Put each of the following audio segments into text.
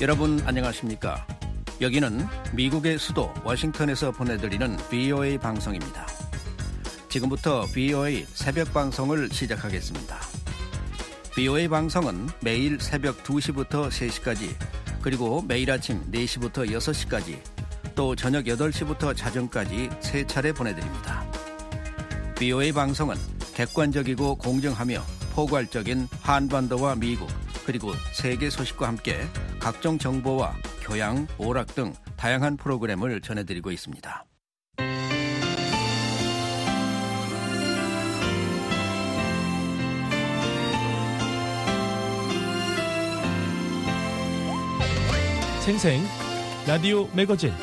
여러분 안녕하십니까? 여기는 미국의 수도 워싱턴에서 보내드리는 VOA 방송입니다. 지금부터 VOA 새벽 방송을 시작하겠습니다. VOA 방송은 매일 새벽 2시부터 3시까지 그리고 매일 아침 4시부터 6시까지 또 저녁 8시부터 자정까지 3차례 보내드립니다. VOA 방송은 객관적이고 공정하며 포괄적인 한반도와 미국 그리고 세계 소식과 함께 각종 정보와 교양, 오락 등 다양한 프로그램을 전해드리고 있습니다. 생생 라디오 매거진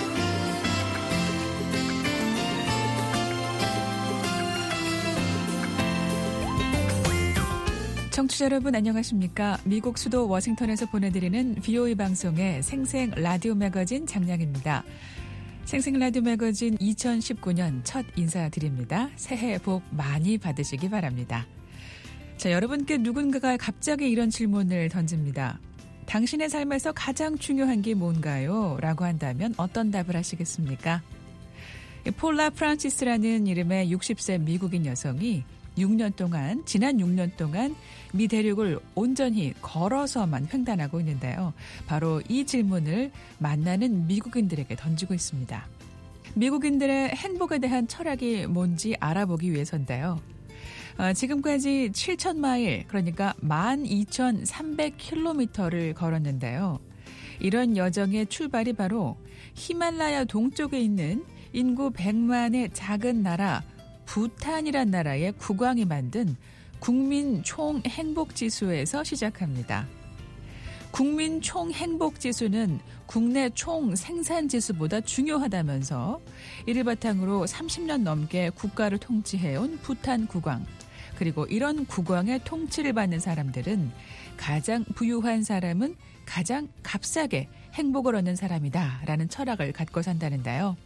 청취자 여러분 안녕하십니까? 미국 수도 워싱턴에서 보내드리는 VOA 방송의 생생 라디오 매거진 장량입니다. 생생 라디오 매거진 2019년 첫 인사드립니다. 새해 복 많이 받으시기 바랍니다. 자, 여러분께 누군가가 갑자기 이런 질문을 던집니다. 당신의 삶에서 가장 중요한 게 뭔가요? 라고 한다면 어떤 답을 하시겠습니까? 폴라 프란시스라는 이름의 60세 미국인 여성이 지난 6년 동안 미 대륙을 온전히 걸어서만 횡단하고 있는데요. 바로 이 질문을 만나는 미국인들에게 던지고 있습니다. 미국인들의 행복에 대한 철학이 뭔지 알아보기 위해서인데요. 지금까지 7,000마일, 그러니까 12,300km를 걸었는데요. 이런 여정의 출발이 바로 히말라야 동쪽에 있는 인구 100만의 작은 나라 부탄이란 나라의 국왕이 만든 국민 총행복지수에서 시작합니다. 국민 총행복지수는 국내 총생산지수보다 중요하다면서 이를 바탕으로 30년 넘게 국가를 통치해온 부탄 국왕, 그리고 이런 국왕의 통치를 받는 사람들은 가장 부유한 사람은 가장 값싸게 행복을 얻는 사람이다라는 철학을 갖고 산다는데요.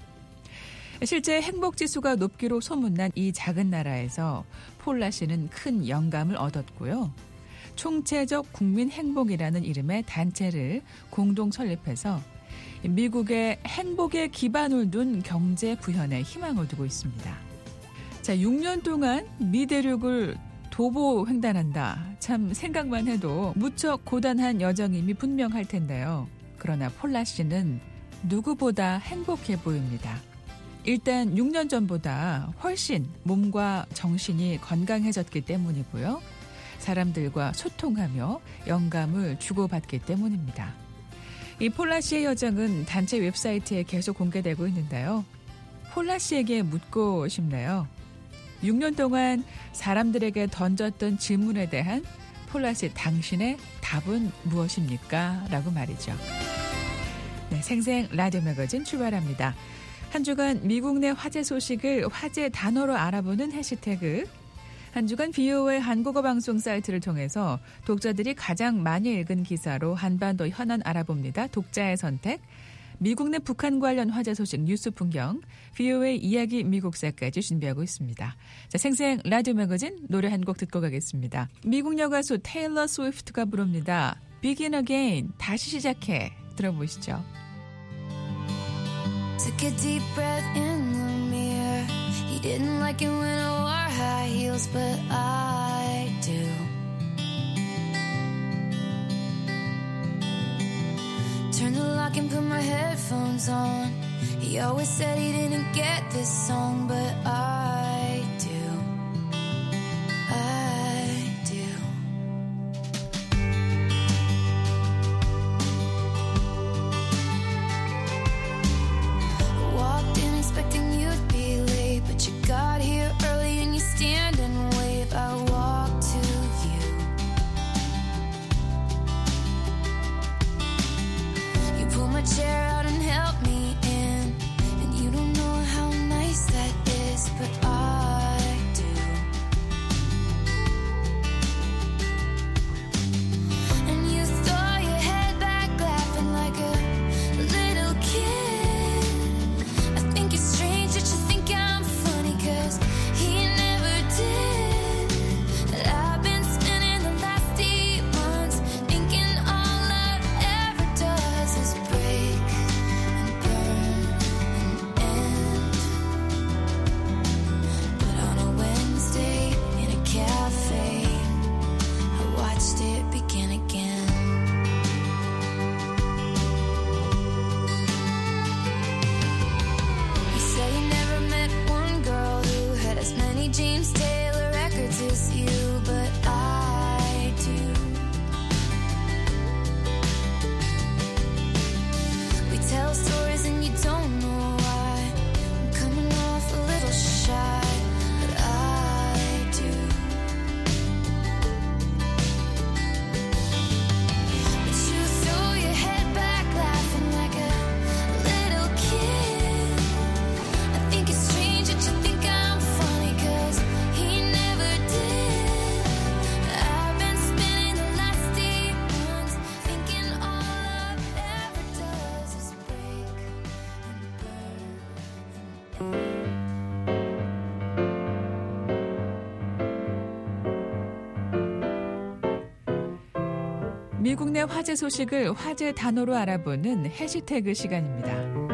실제 행복지수가 높기로 소문난 이 작은 나라에서 폴라 씨는 큰 영감을 얻었고요. 총체적 국민행복이라는 이름의 단체를 공동 설립해서 미국의 행복에 기반을 둔 경제 구현에 희망을 두고 있습니다. 자, 6년 동안 미 대륙을 도보 횡단한다. 참 생각만 해도 무척 고단한 여정임이 분명할 텐데요. 그러나 폴라 씨는 누구보다 행복해 보입니다. 일단 6년 전보다 훨씬 몸과 정신이 건강해졌기 때문이고요. 사람들과 소통하며 영감을 주고받기 때문입니다. 이 폴라 씨의 여정은 단체 웹사이트에 계속 공개되고 있는데요. 폴라 씨에게 묻고 싶네요. 6년 동안 사람들에게 던졌던 질문에 대한 폴라 씨 당신의 답은 무엇입니까? 라고 말이죠. 네, 생생 라디오 매거진 출발합니다. 한 주간 미국 내 화제 소식을 화제 단어로 알아보는 해시태그. 한 주간 VOA 한국어 방송 사이트를 통해서 독자들이 가장 많이 읽은 기사로 한반도 현안 알아봅니다. 독자의 선택. 미국 내 북한 관련 화제 소식 뉴스 풍경. VOA 이야기 미국사까지 준비하고 있습니다. 자, 생생 라디오 매거진 노래 한 곡 듣고 가겠습니다. 미국 여가수 테일러 스위프트가 부릅니다. Begin Again. 다시 시작해. 들어보시죠. Took a deep breath in the mirror. He didn't like it when I wore high heels, but I do. Turned the lock and put my headphones on. He always said he didn't get this song, but I do. I do. Expecting you'd be late, but you got here early and you stand and wave. I walk to you. You pull my chair out and help me in, and you don't know how nice that is, but I 미국 내 화제 소식을 화제 단어로 알아보는 해시태그 시간입니다.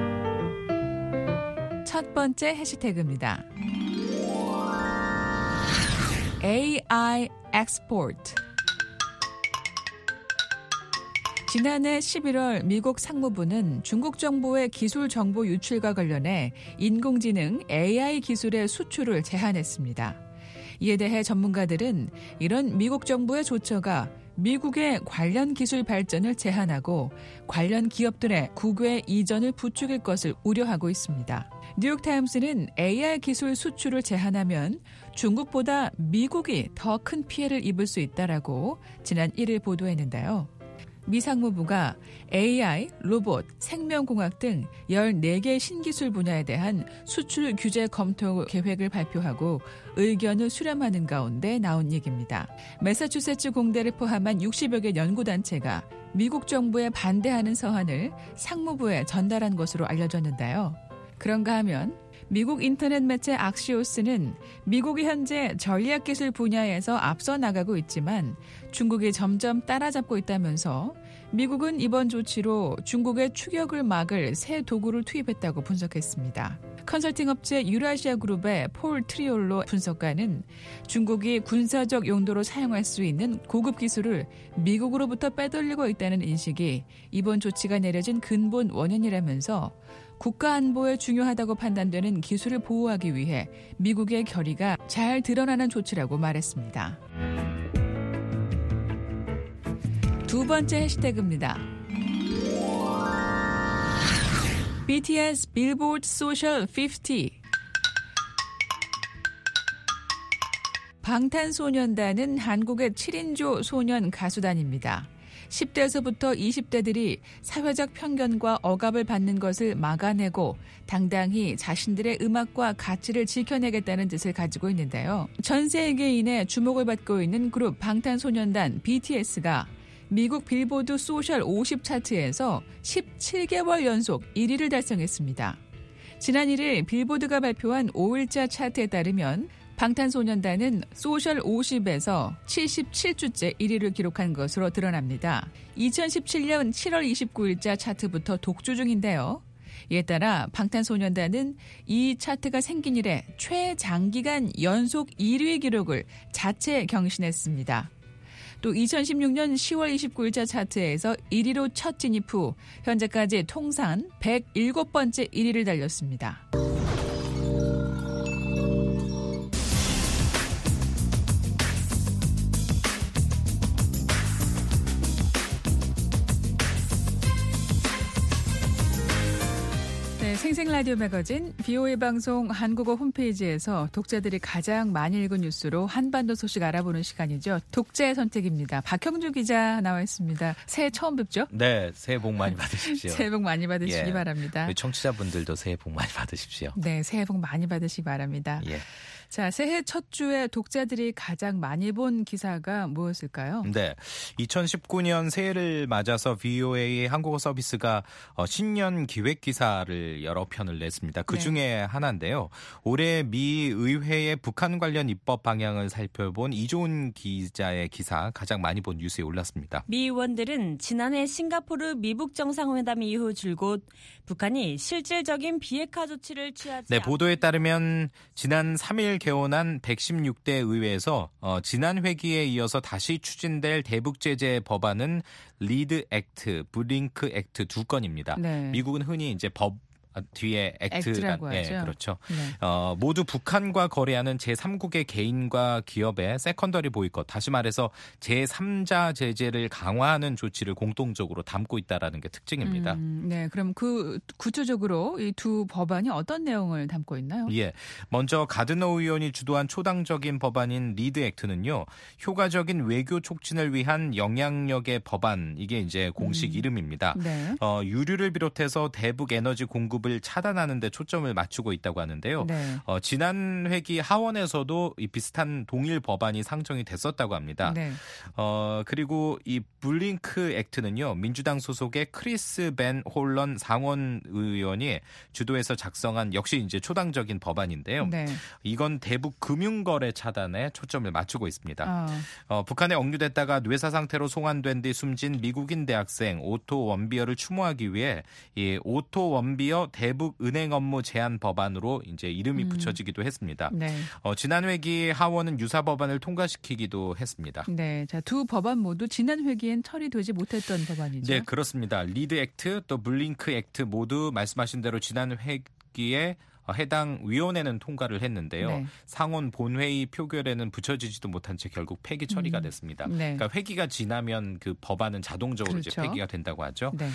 첫 번째 해시태그입니다. AI export. 지난해 11월 미국 상무부는 중국 정부의 기술 정보 유출과 관련해 인공지능 AI 기술의 수출을 제한했습니다. 이에 대해 전문가들은 이런 미국 정부의 조처가 미국의 관련 기술 발전을 제한하고 관련 기업들의 국외 이전을 부추길 것을 우려하고 있습니다. 뉴욕타임스는 AI 기술 수출을 제한하면 중국보다 미국이 더 큰 피해를 입을 수 있다라고 지난 1일 보도했는데요. 미 상무부가 AI, 로봇, 생명공학 등 14개 신기술 분야에 대한 수출 규제 검토 계획을 발표하고 의견을 수렴하는 가운데 나온 얘기입니다. 매사추세츠 공대를 포함한 60여 개 연구단체가 미국 정부에 반대하는 서한을 상무부에 전달한 것으로 알려졌는데요. 그런가 하면 미국 인터넷 매체 악시오스는 미국이 현재 전략기술 분야에서 앞서 나가고 있지만 중국이 점점 따라잡고 있다면서 미국은 이번 조치로 중국의 추격을 막을 새 도구를 투입했다고 분석했습니다. 컨설팅 업체 유라시아 그룹의 폴 트리올로 분석가는 중국이 군사적 용도로 사용할 수 있는 고급 기술을 미국으로부터 빼돌리고 있다는 인식이 이번 조치가 내려진 근본 원인이라면서 국가 안보에 중요하다고 판단되는 기술을 보호하기 위해 미국의 결의가 잘 드러나는 조치라고 말했습니다. 두 번째 해시태그입니다. BTS 빌보드 소셜 50. 방탄소년단은 한국의 7인조 소년 가수단입니다. 10대에서부터 20대들이 사회적 편견과 억압을 받는 것을 막아내고 당당히 자신들의 음악과 가치를 지켜내겠다는 뜻을 가지고 있는데요. 전 세계인의 주목을 받고 있는 그룹 방탄소년단 BTS가 미국 빌보드 소셜 50 차트에서 17개월 연속 1위를 달성했습니다. 지난 1일 빌보드가 발표한 5일자 차트에 따르면 방탄소년단은 소셜 50에서 77주째 1위를 기록한 것으로 드러납니다. 2017년 7월 29일자 차트부터 독주 중인데요. 이에 따라 방탄소년단은 이 차트가 생긴 이래 최장기간 연속 1위 기록을 자체 경신했습니다. 또 2016년 10월 29일자 차트에서 1위로 첫 진입 후 현재까지 통산 107번째 1위를 달렸습니다. 생생라디오 매거진 VOA 방송 한국어 홈페이지에서 독자들이 가장 많이 읽은 뉴스로 한반도 소식 알아보는 시간이죠. 독자의 선택입니다. 박형주 기자 나와 있습니다. 새해 처음 뵙죠? 네, 새해 복 많이 받으십시오. 새해 복 많이 받으시기 바랍니다. 청취자분들도 새해 복 많이 받으십시오. 네, 새해 복 많이 받으시기 바랍니다. 예. 자, 새해 첫 주에 독자들이 가장 많이 본 기사가 무엇일까요? 네, 2019년 새해를 맞아서 VOA 한국어 서비스가 신년 기획 기사를 여러 편을 냈습니다. 그중에 하나인데요. 올해 미 의회의 북한 관련 입법 방향을 살펴본 이조은 기자의 기사 가장 많이 본 뉴스에 올랐습니다. 미 의원들은 지난해 싱가포르 미북 정상회담 이후 줄곧 북한이 실질적인 비핵화 조치를 취하지 네, 보도에 따르면 지난 3일 개원한 116대 의회에서 지난 회기에 이어서 다시 추진될 대북 제재 법안은 리드 액트, 브링크 액트 두 건입니다. 네. 미국은 흔히 이제 법 뒤에 액트라고 예, 하죠. 그렇죠. 네. 모두 북한과 거래하는 제3국의 개인과 기업의 세컨더리 보이콧, 다시 말해서 제3자 제재를 강화하는 조치를 공통적으로 담고 있다는 게 특징입니다. 네, 그럼 구체적으로 이 두 법안이 어떤 내용을 담고 있나요? 예, 먼저 가드너 의원이 주도한 초당적인 법안인 리드 액트는요, 효과적인 외교 촉진을 위한 영향력의 법안, 이게 이제 공식 이름입니다. 네. 유류를 비롯해서 대북 에너지 공급을 도입을 차단하는 데 초점을 맞추고 있다고 하는데요. 네. 지난 회기 하원에서도 이 비슷한 동일 법안이 상정이 됐었다고 합니다. 네. 그리고 이 블링크 액트는요. 민주당 소속의 크리스 벤 홀런 상원 의원이 주도해서 작성한 역시 이제 초당적인 법안인데요. 네. 이건 대북 금융거래 차단에 초점을 맞추고 있습니다. 북한에 억류됐다가 뇌사 상태로 송환된 뒤 숨진 미국인 대학생 오토 원비어를 추모하기 위해 이 오토 원비어 대북 은행 업무 제한 법안으로 이제 이름이 붙여지기도 했습니다. 네. 지난 회기 하원은 유사 법안을 통과시키기도 했습니다. 네, 자, 두 법안 모두 지난 회기엔 처리되지 못했던 법안이죠. 네, 그렇습니다. 리드 액트 또 블링크 액트 모두 말씀하신 대로 지난 회기에 해당 위원회는 통과를 했는데요. 네. 상원 본회의 표결에는 붙여지지도 못한 채 결국 폐기 처리가 됐습니다. 네. 그러니까 회기가 지나면 그 법안은 자동적으로 그렇죠. 이제 폐기가 된다고 하죠. 네.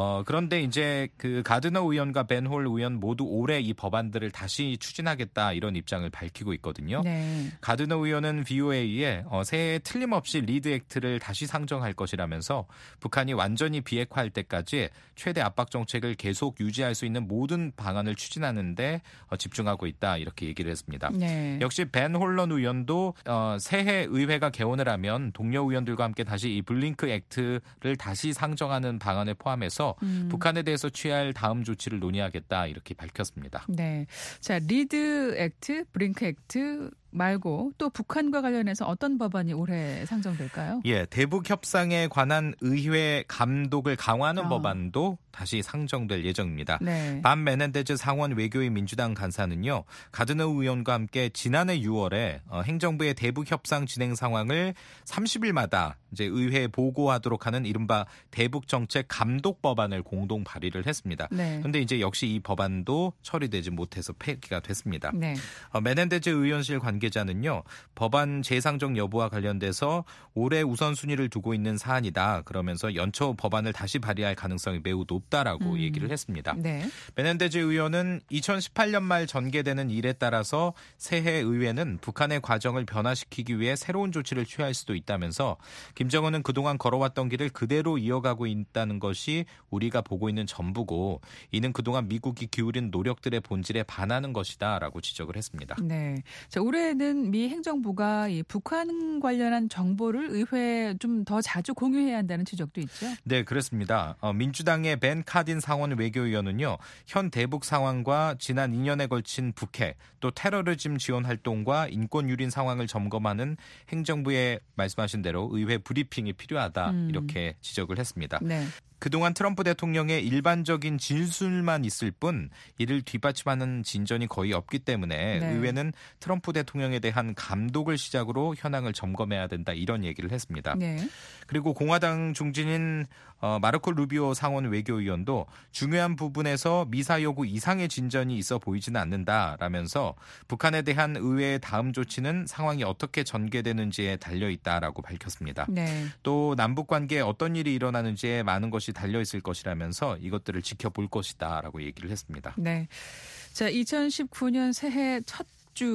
그런데 이제 그 가드너 의원과 벤 홀 의원 모두 올해 이 법안들을 다시 추진하겠다 이런 입장을 밝히고 있거든요. 네. 가드너 의원은 VOA에 새해에 틀림없이 리드 액트를 다시 상정할 것이라면서 북한이 완전히 비핵화할 때까지 최대 압박 정책을 계속 유지할 수 있는 모든 방안을 추진하는데 집중하고 있다 이렇게 얘기를 했습니다. 네. 역시 벤 홀런 의원도 새해 의회가 개원을 하면 동료 의원들과 함께 다시 이 블링크 액트를 다시 상정하는 방안을 포함해서 북한에 대해서 취할 다음 조치를 논의하겠다 이렇게 밝혔습니다. 네. 자, 리드 액트, 블링크 액트 말고 또 북한과 관련해서 어떤 법안이 올해 상정될까요? 예, 대북 협상에 관한 의회 감독을 강화하는 법안도 다시 상정될 예정입니다. 네. 반 메넨데즈 상원 외교위 민주당 간사는요, 가드너 의원과 함께 지난해 6월에 행정부의 대북 협상 진행 상황을 30일마다 이제 의회에 보고하도록 하는 이른바 대북 정책 감독 법안을 공동 발의를 했습니다. 그런데 이제 역시 이 법안도 처리되지 못해서 폐기가 됐습니다. 네. 메넨데즈 의원실 관계자는요, 법안 재상정 여부와 관련돼서 올해 우선순위를 두고 있는 사안이다. 그러면서 연초 법안을 다시 발의할 가능성이 매우 높다라고 얘기를 했습니다. 네. 메넨데즈 의원은 2018년 말 전개되는 일에 따라서 새해 의회는 북한의 과정을 변화시키기 위해 새로운 조치를 취할 수도 있다면서 김정은은 그동안 걸어왔던 길을 그대로 이어가고 있다는 것이 우리가 보고 있는 전부고 이는 그동안 미국이 기울인 노력들의 본질에 반하는 것이다라고 지적을 했습니다. 네. 자, 올해는 미 행정부가 이 북한 관련한 정보를 의회에 좀 더 자주 공유해야 한다는 지적도 있죠. 네, 그렇습니다. 민주당의 벤 카딘 상원 외교위원은요, 현 대북 상황과 지난 2년에 걸친 북핵, 또 테러리즘 지원 활동과 인권 유린 상황을 점검하는 행정부의 말씀하신 대로 의회 브리핑이 필요하다 이렇게 지적을 했습니다. 네. 그동안 트럼프 대통령의 일반적인 진술만 있을 뿐 이를 뒷받침하는 진전이 거의 없기 때문에 네. 의회는 트럼프 대통령에 대한 감독을 시작으로 현황을 점검해야 된다 이런 얘기를 했습니다. 네. 그리고 공화당 중진인 마르코 루비오 상원 외교위원도 중요한 부분에서 미사 요구 이상의 진전이 있어 보이지는 않는다라면서 북한에 대한 의회의 다음 조치는 상황이 어떻게 전개되는지에 달려있다라고 밝혔습니다. 네. 또 남북관계에 어떤 일이 일어나는지에 많은 것이 달려있을 것이라면서 이것들을 지켜볼 것이다라고 얘기를 했습니다. 네. 자, 2019년 새해 첫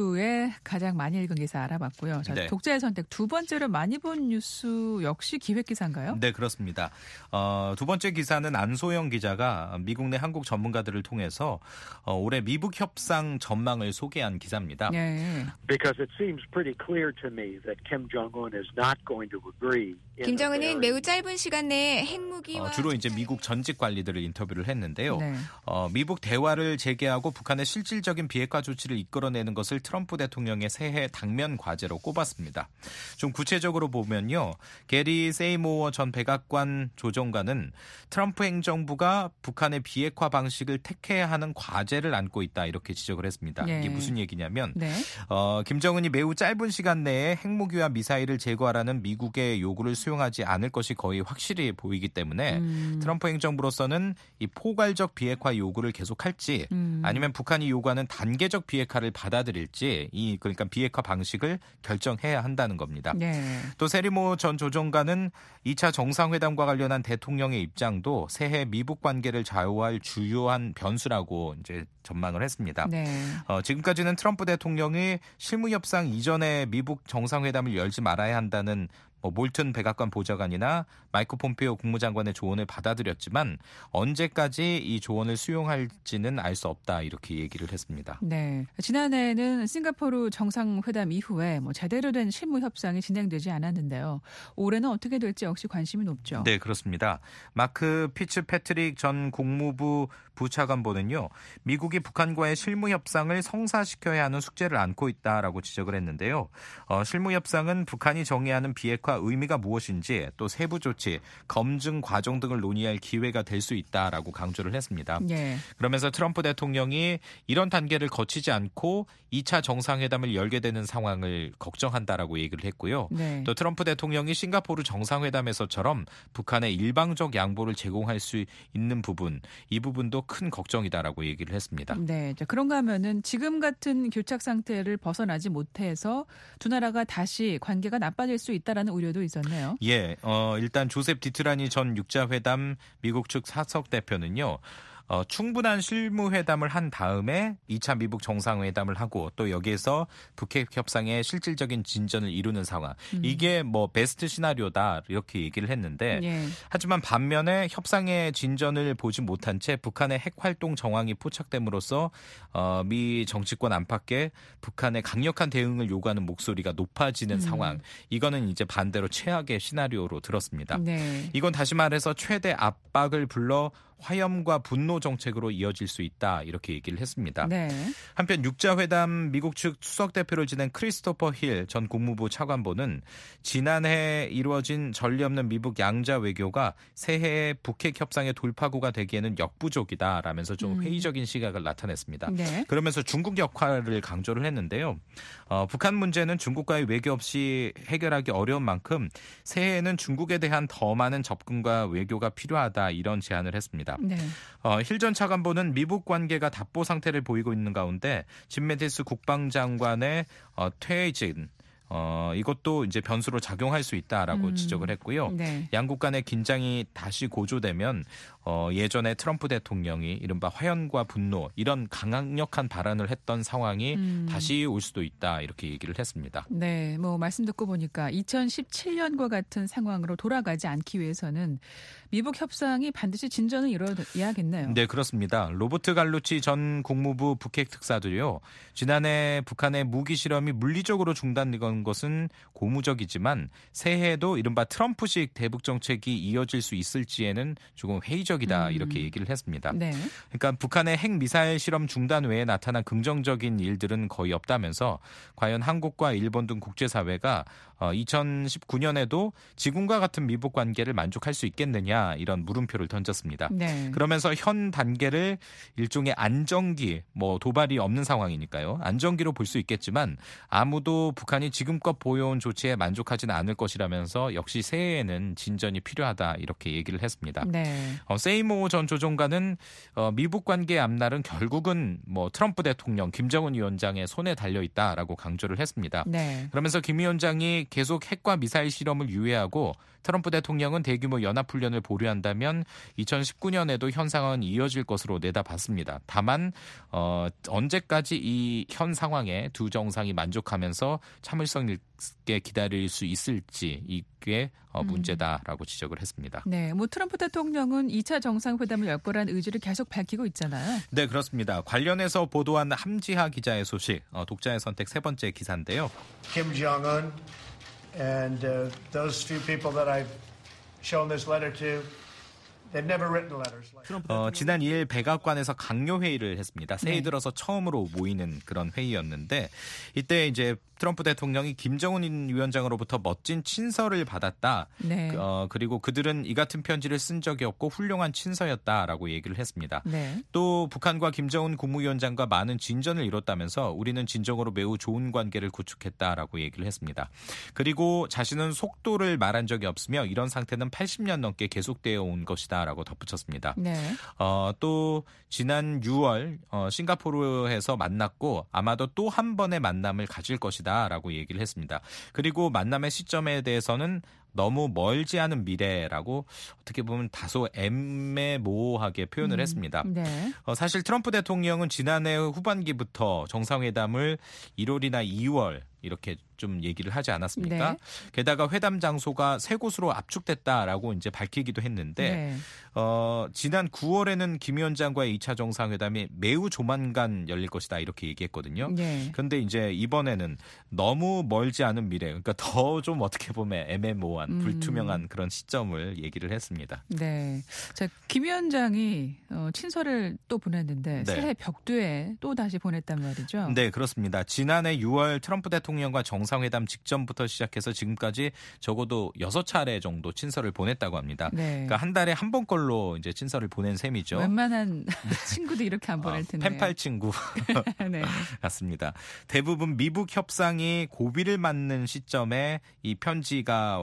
주에 가장 많이 읽은 기사 알아봤고요. 자, 네. 독자의 선택 두 번째로 많이 본 뉴스 역시 기획기사인가요? 네, 그렇습니다. 두 번째 기사는 안소영 기자가 미국 내 한국 전문가들을 통해서 올해 미북 협상 전망을 소개한 기사입니다. 네. Because it seems pretty clear to me that Kim Jong-un is not going to agree. 김정은은 매우 짧은 시간 내에 핵무기와 주로 이제 미국 전직 관리들을 인터뷰를 했는데요. 네. 미북 대화를 재개하고 북한의 실질적인 비핵화 조치를 이끌어내는 것을 트럼프 대통령의 새해 당면 과제로 꼽았습니다. 좀 구체적으로 보면요. 게리 세이모어 전 백악관 조정관은 트럼프 행정부가 북한의 비핵화 방식을 택해야 하는 과제를 안고 있다 이렇게 지적을 했습니다. 네. 이게 무슨 얘기냐면 네. 김정은이 매우 짧은 시간 내에 핵무기와 미사일을 제거하라는 미국의 요구를 수용하지 않을 것이 거의 확실히 보이기 때문에 트럼프 행정부로서는 이 포괄적 비핵화 요구를 계속할지 아니면 북한이 요구하는 단계적 비핵화를 받아들일지 그러니까 비핵화 방식을 결정해야 한다는 겁니다. 네. 또 세리모 전 조정관은 2차 정상회담과 관련한 대통령의 입장도 새해 미북 관계를 좌우할 주요한 변수라고 이제 전망을 했습니다. 네. 지금까지는 트럼프 대통령이 실무 협상 이전에 미북 정상회담을 열지 말아야 한다는 몰튼 백악관 보좌관이나 마이크 폼페이오 국무장관의 조언을 받아들였지만 언제까지 이 조언을 수용할지는 알 수 없다 이렇게 얘기를 했습니다. 네, 지난해에는 싱가포르 정상회담 이후에 제대로 된 실무 협상이 진행되지 않았는데요. 올해는 어떻게 될지 역시 관심이 높죠. 네, 그렇습니다. 마크 피츠패트릭 전 국무부 부차관보는요. 미국이 북한과의 실무 협상을 성사시켜야 하는 숙제를 안고 있다라고 지적을 했는데요. 실무 협상은 북한이 정의하는 비핵화 의미가 무엇인지 또 세부 조치, 검증 과정 등을 논의할 기회가 될 수 있다라고 강조를 했습니다. 네. 그러면서 트럼프 대통령이 이런 단계를 거치지 않고 2차 정상회담을 열게 되는 상황을 걱정한다라고 얘기를 했고요. 네. 또 트럼프 대통령이 싱가포르 정상회담에서처럼 북한에 일방적 양보를 제공할 수 있는 부분, 이 부분도 큰 걱정이다라고 얘기를 했습니다. 네, 그런가 하면은 지금 같은 교착 상태를 벗어나지 못해서 두 나라가 다시 관계가 나빠질 수 있다라는 우려도 있었네요. 예, 일단 조셉 디트라니 전 육자회담 미국 측 사석 대표는요. 충분한 실무회담을 한 다음에 2차 미북 정상회담을 하고 또 여기에서 북핵 협상의 실질적인 진전을 이루는 상황. 이게 베스트 시나리오다 이렇게 얘기를 했는데 예. 하지만 반면에 협상의 진전을 보지 못한 채 북한의 핵 활동 정황이 포착됨으로써 미 정치권 안팎에 북한의 강력한 대응을 요구하는 목소리가 높아지는 상황. 이거는 이제 반대로 최악의 시나리오로 들었습니다. 네. 이건 다시 말해서 최대 압박을 불러 화염과 분노 정책으로 이어질 수 있다 이렇게 얘기를 했습니다. 네. 한편 육자회담 미국 측 수석 대표를 지낸 크리스토퍼 힐 전 국무부 차관보는 지난해 이루어진 전례 없는 미북 양자 외교가 새해의 북핵 협상의 돌파구가 되기에는 역부족이다라면서 좀 회의적인 시각을 나타냈습니다. 네. 그러면서 중국 역할을 강조를 했는데요. 북한 문제는 중국과의 외교 없이 해결하기 어려운 만큼 새해에는 중국에 대한 더 많은 접근과 외교가 필요하다 이런 제안을 했습니다. 네. 힐 전 차관보는 미북 관계가 답보 상태를 보이고 있는 가운데 진 매티스 국방장관의 퇴진 이것도 이제 변수로 작용할 수 있다라고 지적을 했고요. 네. 양국 간의 긴장이 다시 고조되면 예전에 트럼프 대통령이 이른바 화연과 분노 이런 강력한 발언을 했던 상황이 다시 올 수도 있다 이렇게 얘기를 했습니다. 네, 말씀 듣고 보니까 2017년과 같은 상황으로 돌아가지 않기 위해서는 미북 협상이 반드시 진전을 이뤄야겠네요. 네, 그렇습니다. 로버트 갈루치 전 국무부 북핵 특사도요. 지난해 북한의 무기 실험이 물리적으로 중단된 것은 고무적이지만 새해에도 이른바 트럼프식 대북 정책이 이어질 수 있을지에는 조금 회의적이다 이렇게 얘기를 했습니다. 네. 그러니까 북한의 핵 미사일 실험 중단 외에 나타난 긍정적인 일들은 거의 없다면서 과연 한국과 일본 등 국제사회가 2019년에도 지금과 같은 미북 관계를 만족할 수 있겠느냐 이런 물음표를 던졌습니다. 네. 그러면서 현 단계를 일종의 안정기, 도발이 없는 상황이니까요. 안정기로 볼 수 있겠지만 아무도 북한이 지금껏 보여온 조치에 만족하지는 않을 것이라면서 역시 새해에는 진전이 필요하다 이렇게 얘기를 했습니다. 네. 세이모 전 조종관은 미북 관계의 앞날은 결국은 트럼프 대통령, 김정은 위원장의 손에 달려 있다라고 강조를 했습니다. 네. 그러면서 김 위원장이 계속 핵과 미사일 실험을 유예하고 트럼프 대통령은 대규모 연합훈련을 보류한다면 2019년에도 현 상황은 이어질 것으로 내다봤습니다. 다만 언제까지 이 현 상황에 두 정상이 만족하면서 참을성 있게 기다릴 수 있을지 이게 문제다라고 지적을 했습니다. 네, 트럼프 대통령은 2차 정상회담을 열 거란 의지를 계속 밝히고 있잖아요. 네, 그렇습니다. 관련해서 보도한 함지하 기자의 소식, 독자의 선택 세 번째 기사인데요. Kim Jong-un and those few people that I've shown this letter to, they've never written letters like that. 지난 2일 백악관에서 강요 회의를 했습니다. 새해 들어서 처음으로 모이는 그런 회의였는데 이때 이제 트럼프 대통령이 김정은 위원장으로부터 멋진 친서를 받았다. 네. 그리고 그들은 이 같은 편지를 쓴 적이 없고 훌륭한 친서였다라고 얘기를 했습니다. 네. 또 북한과 김정은 국무위원장과 많은 진전을 이뤘다면서 우리는 진정으로 매우 좋은 관계를 구축했다라고 얘기를 했습니다. 그리고 자신은 속도를 말한 적이 없으며 이런 상태는 80년 넘게 계속되어 온 것이다라고 덧붙였습니다. 네. 또 지난 6월 싱가포르에서 만났고 아마도 또 한 번의 만남을 가질 것이다라고 얘기를 했습니다. 그리고 만남의 시점에 대해서는 너무 멀지 않은 미래라고 어떻게 보면 다소 애매모호하게 표현을 했습니다. 네. 사실 트럼프 대통령은 지난해 후반기부터 정상회담을 1월이나 2월 이렇게 좀 얘기를 하지 않았습니까? 네. 게다가 회담 장소가 세 곳으로 압축됐다라고 이제 밝히기도 했는데 네. 지난 9월에는 김 위원장과의 2차 정상회담이 매우 조만간 열릴 것이다 이렇게 얘기했거든요. 네. 그런데 이제 이번에는 너무 멀지 않은 미래, 그러니까 더 좀 어떻게 보면 애매모호한 불투명한 그런 시점을 얘기를 했습니다. 네. 자, 김 위원장이 친서를 또 보냈는데 네. 새해 벽두에 또 다시 보냈단 말이죠. 네, 그렇습니다. 지난해 6월 트럼프 대통령과 정상회담 직전부터 시작해서 지금까지 적어도 6차례 정도 친서를 보냈다고 합니다. 네. 그러니까 한 달에 한 번꼴로 이제 친서를 보낸 셈이죠. 웬만한 친구도 이렇게 안 보낼 텐데. 펜팔 친구 네. 같습니다. 대부분 미북 협상이 고비를 맞는 시점에 이 편지가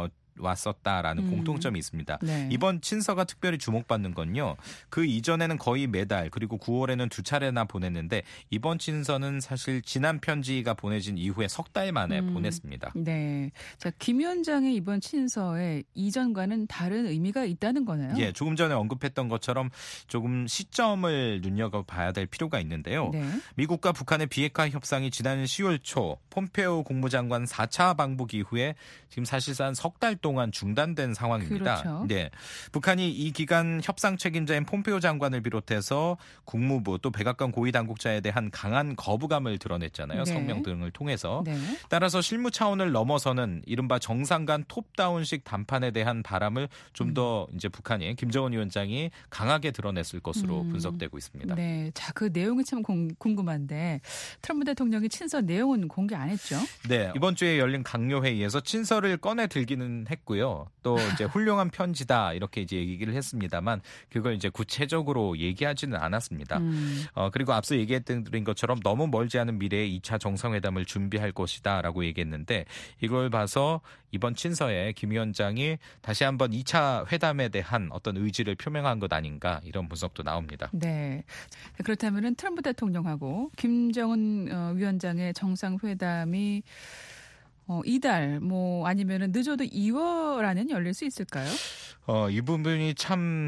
왔었다라는 공통점이 있습니다. 네. 이번 친서가 특별히 주목받는 건요. 그 이전에는 거의 매달 그리고 9월에는 2차례나 보냈는데 이번 친서는 사실 지난 편지가 보내진 이후에 석 달 만에 보냈습니다. 네. 자, 김 위원장의 이번 친서에 이전과는 다른 의미가 있다는 거나요? 예, 조금 전에 언급했던 것처럼 조금 시점을 눈여겨봐야 될 필요가 있는데요. 네. 미국과 북한의 비핵화 협상이 지난 10월 초 폼페오 국무장관 4차 방북 이후에 지금 사실상 석 달 동안 중단된 상황입니다. 그렇죠. 네, 북한이 이 기간 협상 책임자인 폼페오 장관을 비롯해서 국무부 또 백악관 고위 당국자에 대한 강한 거부감을 드러냈잖아요. 네. 성명 등을 통해서. 네. 따라서 실무 차원을 넘어서는 이른바 정상 간 톱다운식談판에 대한 바람을 좀 더 이제 북한이 김정은 위원장이 강하게 드러냈을 것으로 분석되고 있습니다. 네. 자, 그 내용이 참 궁금한데 트럼프 대통령이 친서 내용은 공개 안 했죠? 네, 이번 주에 열린 강요회의에서 친서를 꺼내 들기는 했고요. 또 이제 훌륭한 편지다 이렇게 이제 얘기를 했습니다만 그걸 이제 구체적으로 얘기하지는 않았습니다. 그리고 앞서 얘기했던 것처럼 너무 멀지 않은 미래에 2차 정상회담을 준비할 것이다라고 얘기했는데 이걸 봐서 이번 친서에 김 위원장이 다시 한번 2차 회담에 대한 어떤 의지를 표명한 것 아닌가 이런 분석도 나옵니다. 네. 그렇다면 트럼프 대통령하고 김정은 위원장의 정상회담이 이달 아니면은 늦어도 2월 안에는 열릴 수 있을까요? 이 부분이 참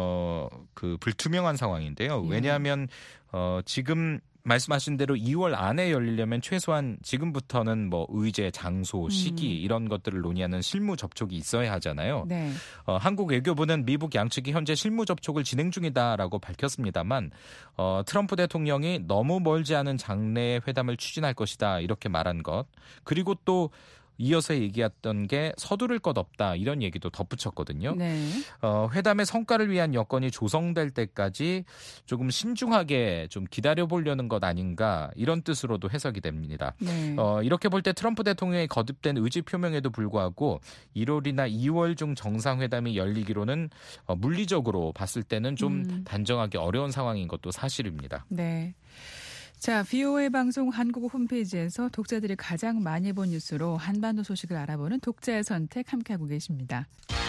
그 불투명한 상황인데요. 왜냐하면 지금 말씀하신 대로 2월 안에 열리려면 최소한 지금부터는 의제, 장소, 시기 이런 것들을 논의하는 실무 접촉이 있어야 하잖아요. 네. 한국 외교부는 미북 양측이 현재 실무 접촉을 진행 중이다라고 밝혔습니다만 트럼프 대통령이 너무 멀지 않은 장래의 회담을 추진할 것이다 이렇게 말한 것 그리고 또 이어서 얘기했던 게 서두를 것 없다 이런 얘기도 덧붙였거든요. 네. 회담의 성과를 위한 여건이 조성될 때까지 조금 신중하게 좀 기다려보려는 것 아닌가 이런 뜻으로도 해석이 됩니다. 네. 이렇게 볼 때 트럼프 대통령의 거듭된 의지 표명에도 불구하고 1월이나 2월 중 정상회담이 열리기로는 물리적으로 봤을 때는 좀 단정하기 어려운 상황인 것도 사실입니다. 네. 자, VOA 방송 한국어 홈페이지에서 독자들이 가장 많이 본 뉴스로 한반도 소식을 알아보는 독자의 선택 함께하고 계십니다.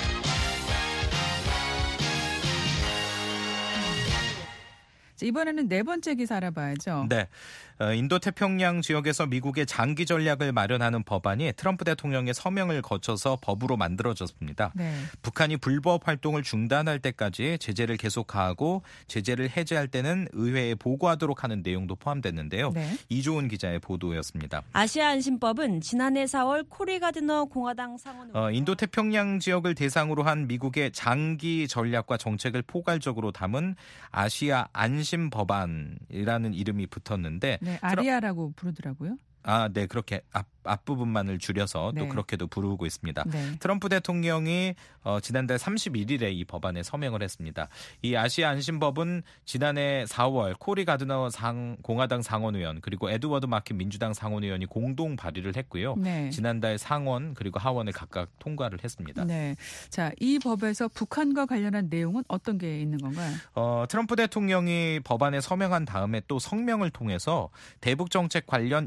자, 이번에는 네 번째 기사 알아봐야죠. 네. 인도태평양 지역에서 미국의 장기 전략을 마련하는 법안이 트럼프 대통령의 서명을 거쳐서 법으로 만들어졌습니다. 네. 북한이 불법 활동을 중단할 때까지 제재를 계속 가하고 제재를 해제할 때는 의회에 보고하도록 하는 내용도 포함됐는데요. 네. 이조은 기자의 보도였습니다. 아시아 안심법은 지난해 4월 코리 가드너 공화당 상원 인도태평양 지역을 대상으로 한 미국의 장기 전략과 정책을 포괄적으로 담은 아시아 안심법안이라는 이름이 붙었는데 네, 아리아라고 부르더라고요. 네, 그렇게 앞부분만을 줄여서 또 네. 그렇게도 부르고 있습니다. 네. 트럼프 대통령이 지난달 31일에 이 법안에 서명을 했습니다. 이 아시아 안심법은 지난해 4월 코리 가드너 공화당 상원의원 그리고 에드워드 마킨 민주당 상원의원이 공동 발의를 했고요. 네. 지난달 상원 그리고 하원을 각각 통과를 했습니다. 네. 자, 이 법에서 북한과 관련한 내용은 어떤 게 있는 건가요? 트럼프 대통령이 법안에 서명한 다음에 또 성명을 통해서 대북 정책 관련 210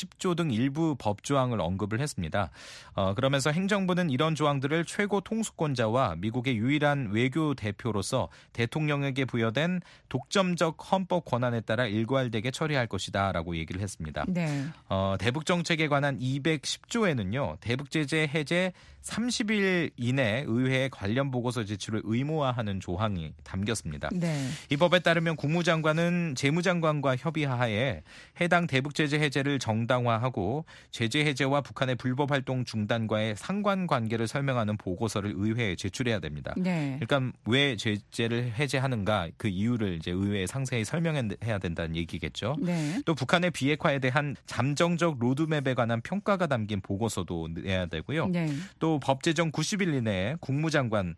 10조 등 일부 법조항을 언급을 했습니다. 그러면서 행정부는 이런 조항들을 최고 통수권자와 미국의 유일한 외교 대표로서 대통령에게 부여된 독점적 헌법 권한에 따라 일괄되게 처리할 것이다라고 얘기를 했습니다. 네. 대북 정책에 관한 210조에는요. 대북 제재 해제 30일 이내 의회에 관련 보고서 제출을 의무화하는 조항이 담겼습니다. 네. 이 법에 따르면 국무장관은 재무장관과 협의하에 해당 대북 제재 해제를 정당화하고 제재 해제와 북한의 불법 활동 중단과의 상관관계를 설명하는 보고서를 의회에 제출해야 됩니다. 네. 그러니까 왜 제재를 해제하는가 그 이유를 이제 의회에 상세히 설명해야 된다는 얘기겠죠. 네. 또 북한의 비핵화에 대한 잠정적 로드맵에 관한 평가가 담긴 보고서도 내야 되고요. 네. 또 법 제정 90일 이내에 국무장관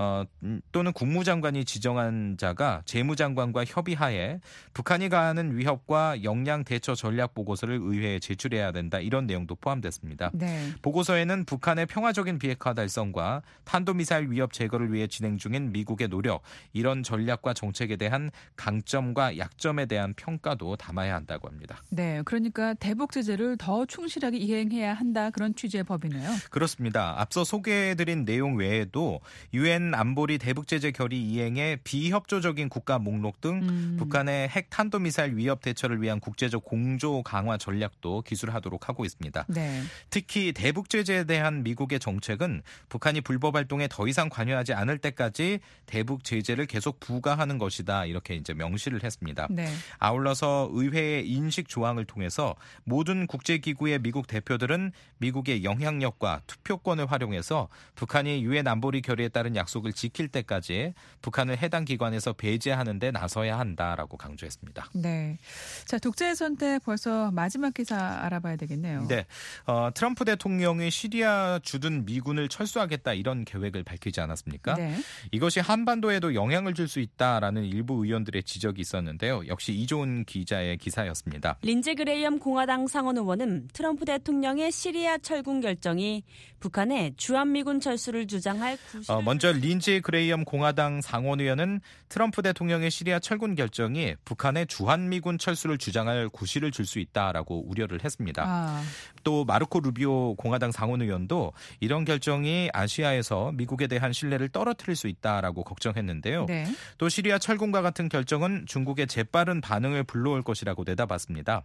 또는 국무장관이 지정한 자가 재무장관과 협의하에 북한이 가하는 위협과 역량 대처 전략 보고서를 의회에 제출해야 된다. 이런 내용도 포함됐습니다. 네. 보고서에는 북한의 평화적인 비핵화 달성과 탄도미사일 위협 제거를 위해 진행 중인 미국의 노력, 이런 전략과 정책에 대한 강점과 약점에 대한 평가도 담아야 한다고 합니다. 네, 그러니까 대북 제재를 더 충실하게 이행해야 한다. 그런 취지의 법이네요. 그렇습니다. 앞서 소개해드린 내용 외에도 유엔 안보리 대북제재 결의 이행에 비협조적인 국가 목록 등 북한의 핵 탄도미사일 위협 대처를 위한 국제적 공조 강화 전략도 기술하도록 하고 있습니다. 네. 특히 대북제재에 대한 미국의 정책은 북한이 불법 활동에 더 이상 관여하지 않을 때까지 대북제재를 계속 부과하는 것이다. 이렇게 이제 명시를 했습니다. 네. 아울러서 의회의 인식 조항을 통해서 모든 국제기구의 미국 대표들은 미국의 영향력과 투표권을 활용해서 북한이 유엔 안보리 결의에 따른 약속을 지킬 때까지 북한을 해당 기관에서 배제하는 데 나서야 한다라고 강조했습니다. 네. 자, 독재의 선택 벌써 마지막 기사 알아봐야 되겠네요. 네. 트럼프 대통령이 시리아 주둔 미군을 철수하겠다 이런 계획을 밝히지 않았습니까? 네. 이것이 한반도에도 영향을 줄 수 있다라는 일부 의원들의 지적이 있었는데요. 역시 이조은 기자의 기사였습니다. 린지 그레이엄 공화당 상원 의원은 트럼프 대통령의 시리아 철군 결정이 북한의 주한미군 철수를 주장할 먼저 린지 그레이엄 공화당 상원의원은 트럼프 대통령의 시리아 철군 결정이 북한의 주한미군 철수를 주장할 구실을 줄 수 있다라고 우려를 했습니다. 또 마르코 루비오 공화당 상원의원도 이런 결정이 아시아에서 미국에 대한 신뢰를 떨어뜨릴 수 있다라고 걱정했는데요. 네. 또 시리아 철군과 같은 결정은 중국의 재빠른 반응을 불러올 것이라고 내다봤습니다.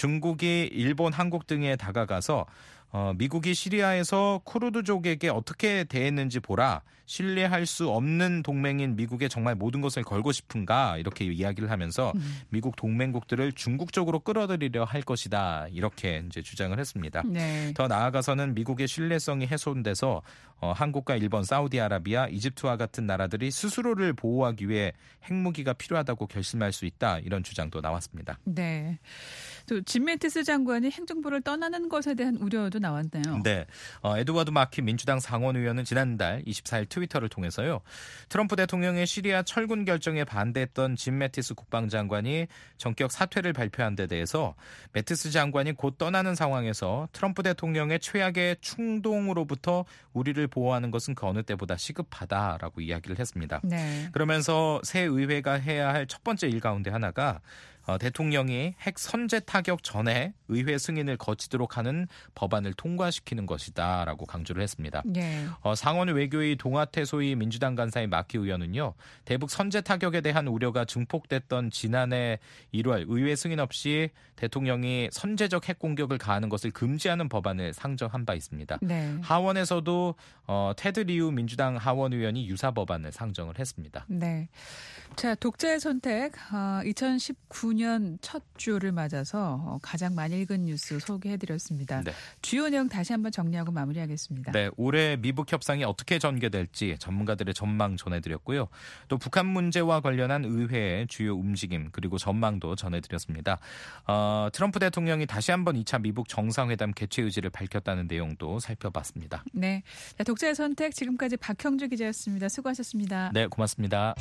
중국이 일본, 한국 등에 다가가서 미국이 시리아에서 쿠르드족에게 어떻게 대했는지 보라. 신뢰할 수 없는 동맹인 미국에 정말 모든 것을 걸고 싶은가 이렇게 이야기를 하면서 미국 동맹국들을 중국 쪽으로 끌어들이려 할 것이다 이렇게 이제 주장을 했습니다. 네. 더 나아가서는 미국의 신뢰성이 훼손돼서 한국과 일본, 사우디아라비아, 이집트와 같은 나라들이 스스로를 보호하기 위해 핵무기가 필요하다고 결심할 수 있다 이런 주장도 나왔습니다. 네. 또 짐 매티스 장관이 행정부를 떠나는 것에 대한 우려도 나왔네요. 네. 에드워드 마키 민주당 상원의원은 지난달 24일 트위터를 통해서요. 트럼프 대통령의 시리아 철군 결정에 반대했던 짐 매티스 국방장관이 전격 사퇴를 발표한 데 대해서 매티스 장관이 곧 떠나는 상황에서 트럼프 대통령의 최악의 충동으로부터 우리를 보호하는 것은 그 어느 때보다 시급하다라고 이야기를 했습니다. 네. 그러면서 새 의회가 해야 할 첫 번째 일 가운데 하나가 대통령이 핵 선제 타격 전에 의회 승인을 거치도록 하는 법안을 통과시키는 것이다라고 강조를 했습니다. 네. 상원 외교위 동아태 소위 민주당 간사의 마키 의원은요. 대북 선제 타격에 대한 우려가 증폭됐던 지난해 1월 의회 승인 없이 대통령이 선제적 핵 공격을 가하는 것을 금지하는 법안을 상정한 바 있습니다. 네. 하원에서도 테드 리우 민주당 하원 의원이 유사 법안을 상정을 했습니다. 네. 자, 독재의 선택 2019년 첫 주를 맞아서 가장 많이 읽은 뉴스 소개해드렸습니다. 네. 주요 내용 다시 한번 정리하고 마무리하겠습니다. 네, 올해 미북 협상이 어떻게 전개될지 전문가들의 전망 전해드렸고요. 또 북한 문제와 관련한 의회의 주요 움직임 그리고 전망도 전해드렸습니다. 트럼프 대통령이 다시 한번 2차 미북 정상회담 개최 의지를 밝혔다는 내용도 살펴봤습니다. 네, 자, 독재의 선택 지금까지 박형주 기자였습니다. 수고하셨습니다. 네, 고맙습니다.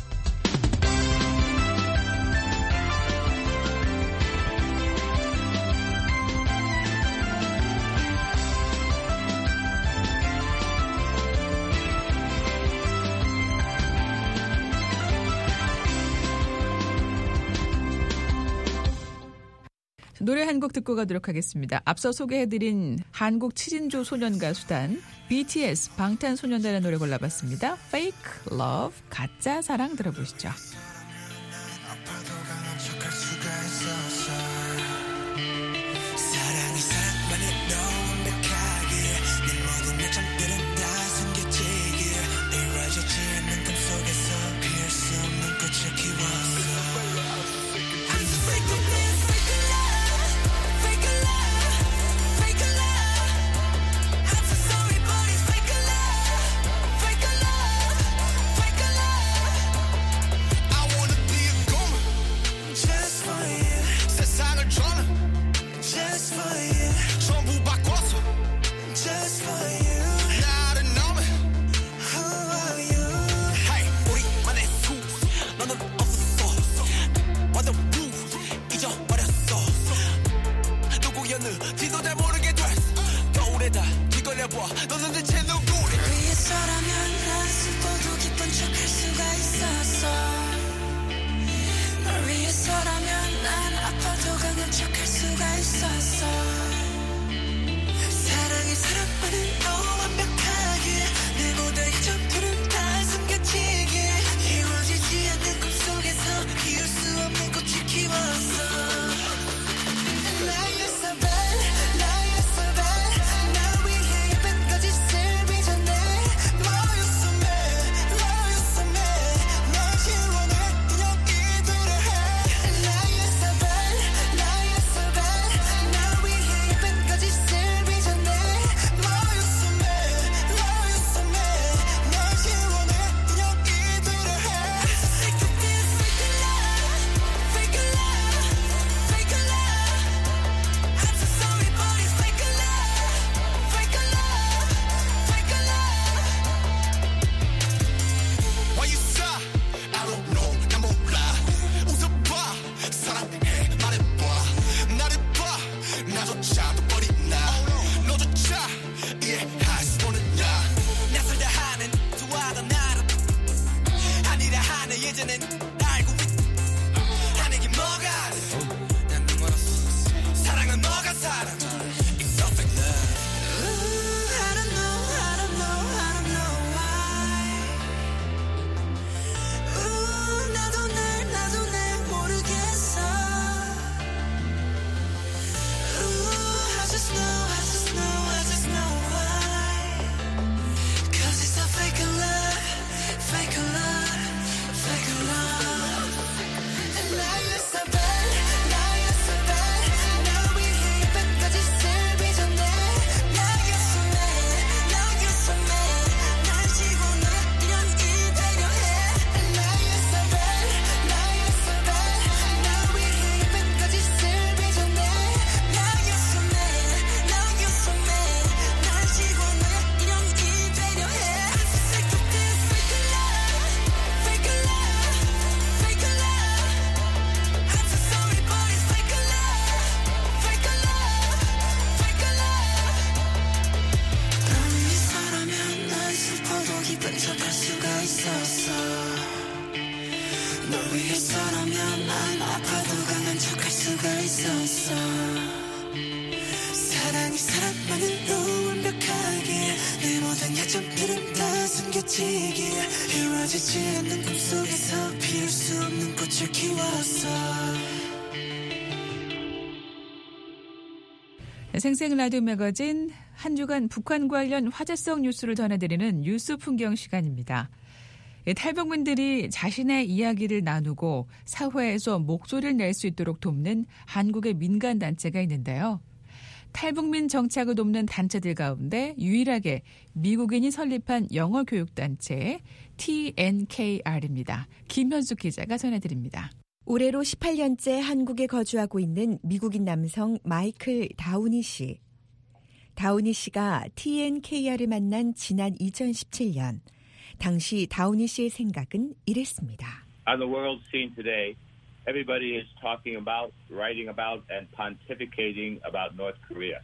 노래 한 곡 듣고 가도록 하겠습니다. 앞서 소개해드린 한국 7인조 소년 가수단 BTS 방탄소년단의 노래 골라봤습니다. Fake Love, 가짜 사랑 들어보시죠. 생생 라디오 매거진 한 주간 북한 관련 화제성 뉴스를 전해드리는 뉴스 풍경 시간입니다. 탈북민들이 자신의 이야기를 나누고 사회에서 목소리를 낼 수 있도록 돕는 한국의 민간단체가 있는데요. 탈북민 정착을 돕는 단체들 가운데 유일하게 미국인이 설립한 영어교육단체 TNKR입니다. 김현숙 기자가 전해드립니다. 올해로 18년째 한국에 거주하고 있는 미국인 남성 마이클 다우니 씨. 다우니 씨가 TNKR을 만난 지난 2017년, 당시 다우니 씨의 생각은 이랬습니다. On the world scene today, everybody is talking about, writing about, and pontificating about North Korea.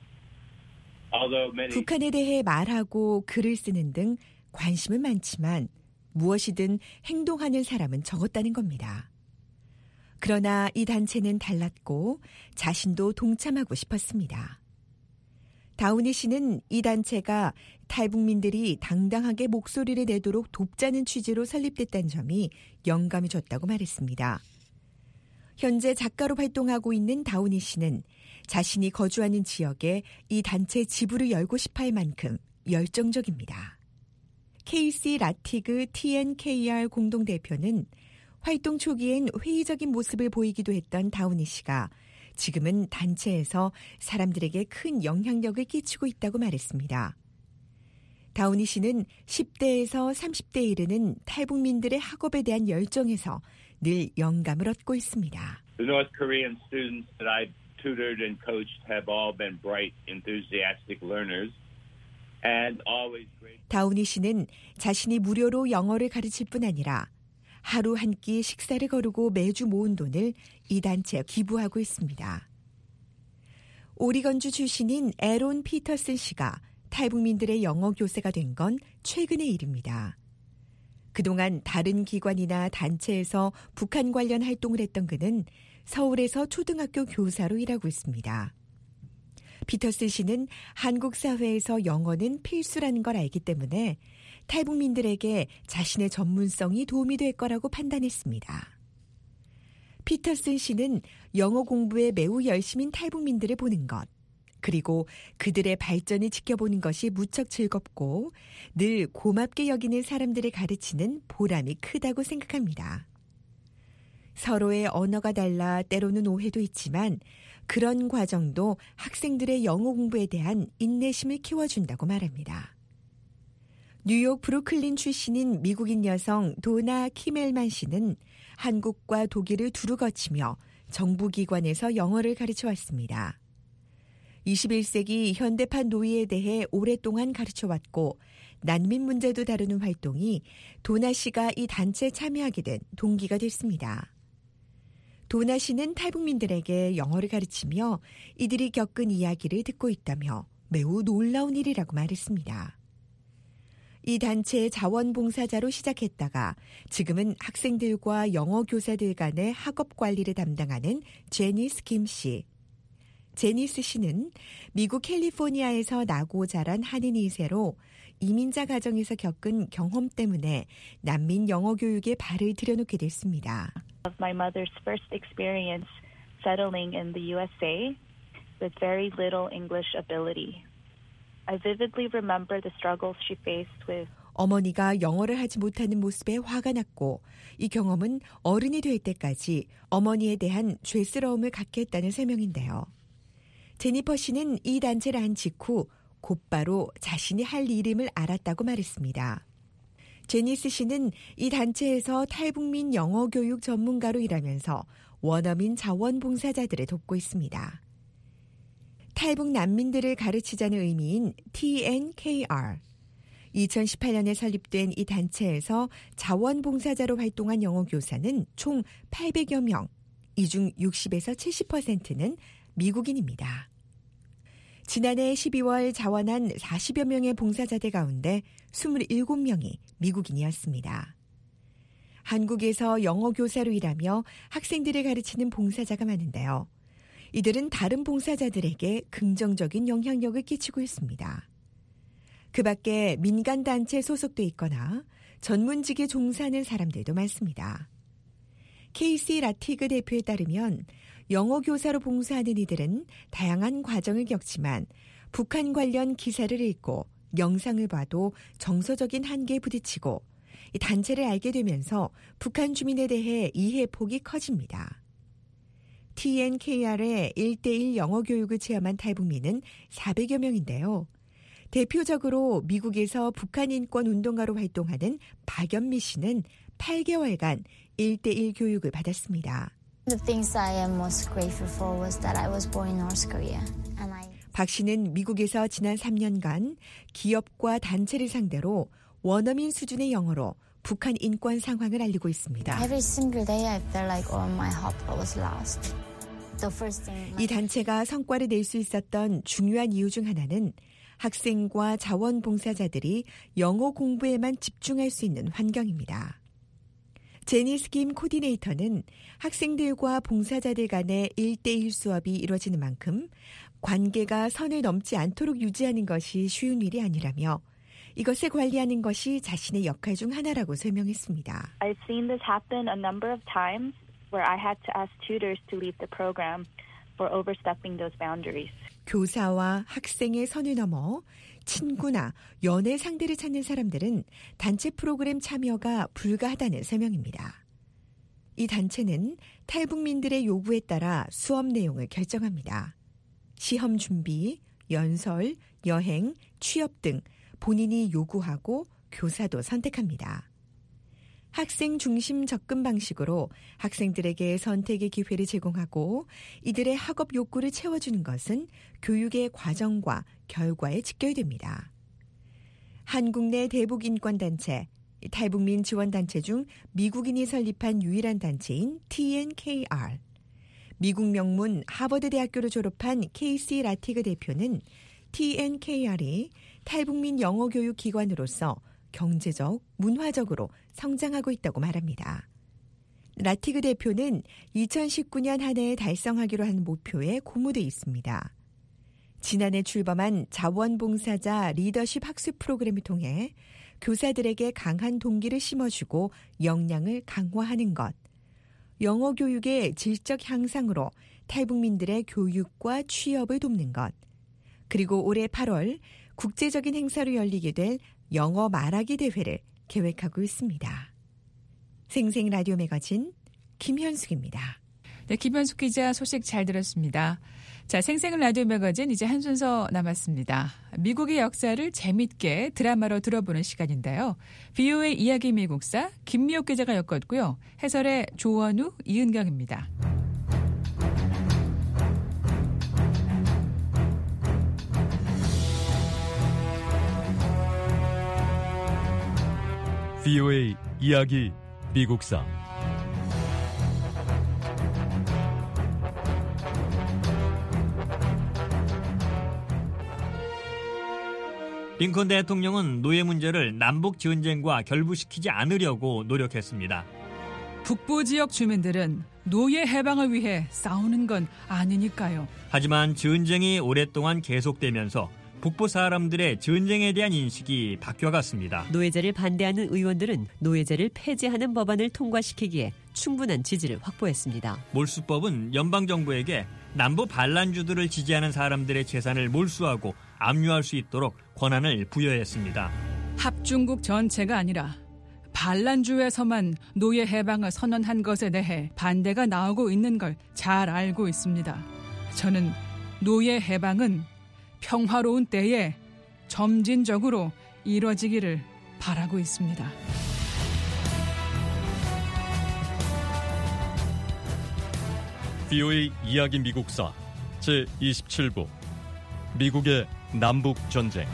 북한에 대해 말하고 글을 쓰는 등 관심은 많지만 무엇이든 행동하는 사람은 적었다는 겁니다. 그러나 이 단체는 달랐고 자신도 동참하고 싶었습니다. 다우니 씨는 이 단체가 탈북민들이 당당하게 목소리를 내도록 돕자는 취지로 설립됐다는 점이 영감이 줬다고 말했습니다. 현재 작가로 활동하고 있는 다우니 씨는 자신이 거주하는 지역에 이 단체 지부를 열고 싶어할 만큼 열정적입니다. KC 라티그 TNKR 공동대표는 활동 초기엔 회의적인 모습을 보이기도 했던 다우니 씨가 지금은 단체에서 사람들에게 큰 영향력을 끼치고 있다고 말했습니다. 다우니 씨는 10대에서 30대에 이르는 탈북민들의 학업에 대한 열정에서 늘 영감을 얻고 있습니다. The North Korean students that I've tutored and coached have all been bright, enthusiastic learners. And always great. 다우니 씨는 자신이 무료로 영어를 가르칠 뿐 아니라 하루 한 끼 식사를 거르고 매주 모은 돈을 이 단체에 기부하고 있습니다. 오리건주 출신인 에론 피터슨 씨가 탈북민들의 영어 교사가 된 건 최근의 일입니다. 그동안 다른 기관이나 단체에서 북한 관련 활동을 했던 그는 서울에서 초등학교 교사로 일하고 있습니다. 피터슨 씨는 한국 사회에서 영어는 필수라는 걸 알기 때문에 탈북민들에게 자신의 전문성이 도움이 될 거라고 판단했습니다. 피터슨 씨는 영어 공부에 매우 열심인 탈북민들을 보는 것, 그리고 그들의 발전을 지켜보는 것이 무척 즐겁고 늘 고맙게 여기는 사람들을 가르치는 보람이 크다고 생각합니다. 서로의 언어가 달라 때로는 오해도 있지만 그런 과정도 학생들의 영어 공부에 대한 인내심을 키워준다고 말합니다. 뉴욕 브루클린 출신인 미국인 여성 도나 키멜만 씨는 한국과 독일을 두루 거치며 정부기관에서 영어를 가르쳐왔습니다. 21세기 현대판 노예에 대해 오랫동안 가르쳐왔고 난민 문제도 다루는 활동이 도나 씨가 이 단체에 참여하게 된 동기가 됐습니다. 도나 씨는 탈북민들에게 영어를 가르치며 이들이 겪은 이야기를 듣고 있다며 매우 놀라운 일이라고 말했습니다. 이 단체의 자원봉사자로 시작했다가 지금은 학생들과 영어 교사들 간의 학업 관리를 담당하는 제니스 김 씨. 제니스 씨는 미국 캘리포니아에서 나고 자란 한인 2세로 이민자 가정에서 겪은 경험 때문에 난민 영어 교육에 발을 들여놓게 됐습니다. My mother's first experience settling in the USA with very little English ability. I vividly remember the struggles she faced with. 어머니가 영어를 하지 못하는 모습에 화가 났고 이 경험은 어른이 될 때까지 어머니에 대한 죄스러움을 갖게 했다는 설명인데요. 제니퍼 씨는 이 단체를 한 직후 곧바로 자신이 할 일임을 알았다고 말했습니다. 제니스 씨는 이 단체에서 탈북민 영어 교육 전문가로 일하면서 원어민 자원봉사자들을 돕고 있습니다. 탈북 난민들을 가르치자는 의미인 TNKR. 2018년에 설립된 이 단체에서 자원봉사자로 활동한 영어 교사는 총 800여 명, 이 중 60에서 70%는 미국인입니다. 지난해 12월 자원한 40여 명의 봉사자들 가운데 27명이 미국인이었습니다. 한국에서 영어 교사로 일하며 학생들을 가르치는 봉사자가 많은데요. 이들은 다른 봉사자들에게 긍정적인 영향력을 끼치고 있습니다. 그 밖에 민간단체에 소속돼 있거나 전문직에 종사하는 사람들도 많습니다. KC 라티그 대표에 따르면 영어 교사로 봉사하는 이들은 다양한 과정을 겪지만 북한 관련 기사를 읽고 영상을 봐도 정서적인 한계에 부딪히고 이 단체를 알게 되면서 북한 주민에 대해 이해폭이 커집니다. TNKR의 1:1 영어 교육을 체험한 탈북민은 400여 명인데요. 대표적으로 미국에서 북한 인권 운동가로 활동하는 박연미 씨는 8개월간 1:1 교육을 받았습니다. The things I am most grateful for was that I was born in North Korea. 박 씨는 미국에서 지난 3년간 기업과 단체를 상대로 원어민 수준의 영어로 북한 인권 상황을 알리고 있습니다. Every single day I felt like all my hope was lost. The first thing 이 단체가 성과를 낼 수 있었던 중요한 이유 중 하나는 학생과 자원봉사자들이 영어 공부에만 집중할 수 있는 환경입니다. 제니스 김 코디네이터는 학생들과 봉사자들 간의 1대1 수업이 이루어지는 만큼 관계가 선을 넘지 않도록 유지하는 것이 쉬운 일이 아니라며 이것을 관리하는 것이 자신의 역할 중 하나라고 설명했습니다. I've seen this happen a number of times where I had to ask tutors to leave the program for overstepping those boundaries. 교사와 학생의 선을 넘어 친구나 연애 상대를 찾는 사람들은 단체 프로그램 참여가 불가하다는 설명입니다. 이 단체는 탈북민들의 요구에 따라 수업 내용을 결정합니다. 시험 준비, 연설, 여행, 취업 등 본인이 요구하고 교사도 선택합니다. 학생 중심 접근 방식으로 학생들에게 선택의 기회를 제공하고 이들의 학업 욕구를 채워주는 것은 교육의 과정과 결과에 직결됩니다. 한국 내 대북인권단체, 탈북민 지원단체 중 미국인이 설립한 유일한 단체인 TNKR. 미국 명문 하버드 대학교를 졸업한 케이시 라티그 대표는 TNKR이 탈북민 영어 교육 기관으로서 경제적, 문화적으로 성장하고 있다고 말합니다. 라티그 대표는 2019년 한 해에 달성하기로 한 목표에 고무돼 있습니다. 지난해 출범한 자원봉사자 리더십 학습 프로그램을 통해 교사들에게 강한 동기를 심어주고 역량을 강화하는 것, 영어 교육의 질적 향상으로 탈북민들의 교육과 취업을 돕는 것, 그리고 올해 8월 국제적인 행사로 열리게 될 영어 말하기 대회를 계획하고 있습니다. 생생 라디오 매거진 김현숙입니다. 네, 김현숙 기자 소식 잘 들었습니다. 자, 생생 라디오 매거진 이제 한 순서 남았습니다. 미국의 역사를 재밌게 드라마로 들어보는 시간인데요. VOA 이야기 미국사 김미옥 기자가 엮었고요. 해설의 조원우, 이은경입니다. VOA 이야기 미국사 링컨 대통령은 노예 문제를 남북 전쟁과 결부시키지 않으려고 노력했습니다. 북부 지역 주민들은 노예 해방을 위해 싸우는 건 아니니까요. 하지만 전쟁이 오랫동안 계속되면서 북부 사람들의 전쟁에 대한 인식이 바뀌어갔습니다. 노예제를 반대하는 의원들은 노예제를 폐지하는 법안을 통과시키기에 충분한 지지를 확보했습니다. 몰수법은 연방정부에게 남부 반란주들을 지지하는 사람들의 재산을 몰수하고 압류할 수 있도록 권한을 부여했습니다. 합중국 전체가 아니라 반란주에서만 노예 해방을 선언한 것에 대해 반대가 나오고 있는 걸 잘 알고 있습니다. 저는 노예 해방은 평화로운 때에 점진적으로 이뤄지기를 바라고 있습니다. VOA 이야기 미국사 제27부 미국의 남북전쟁.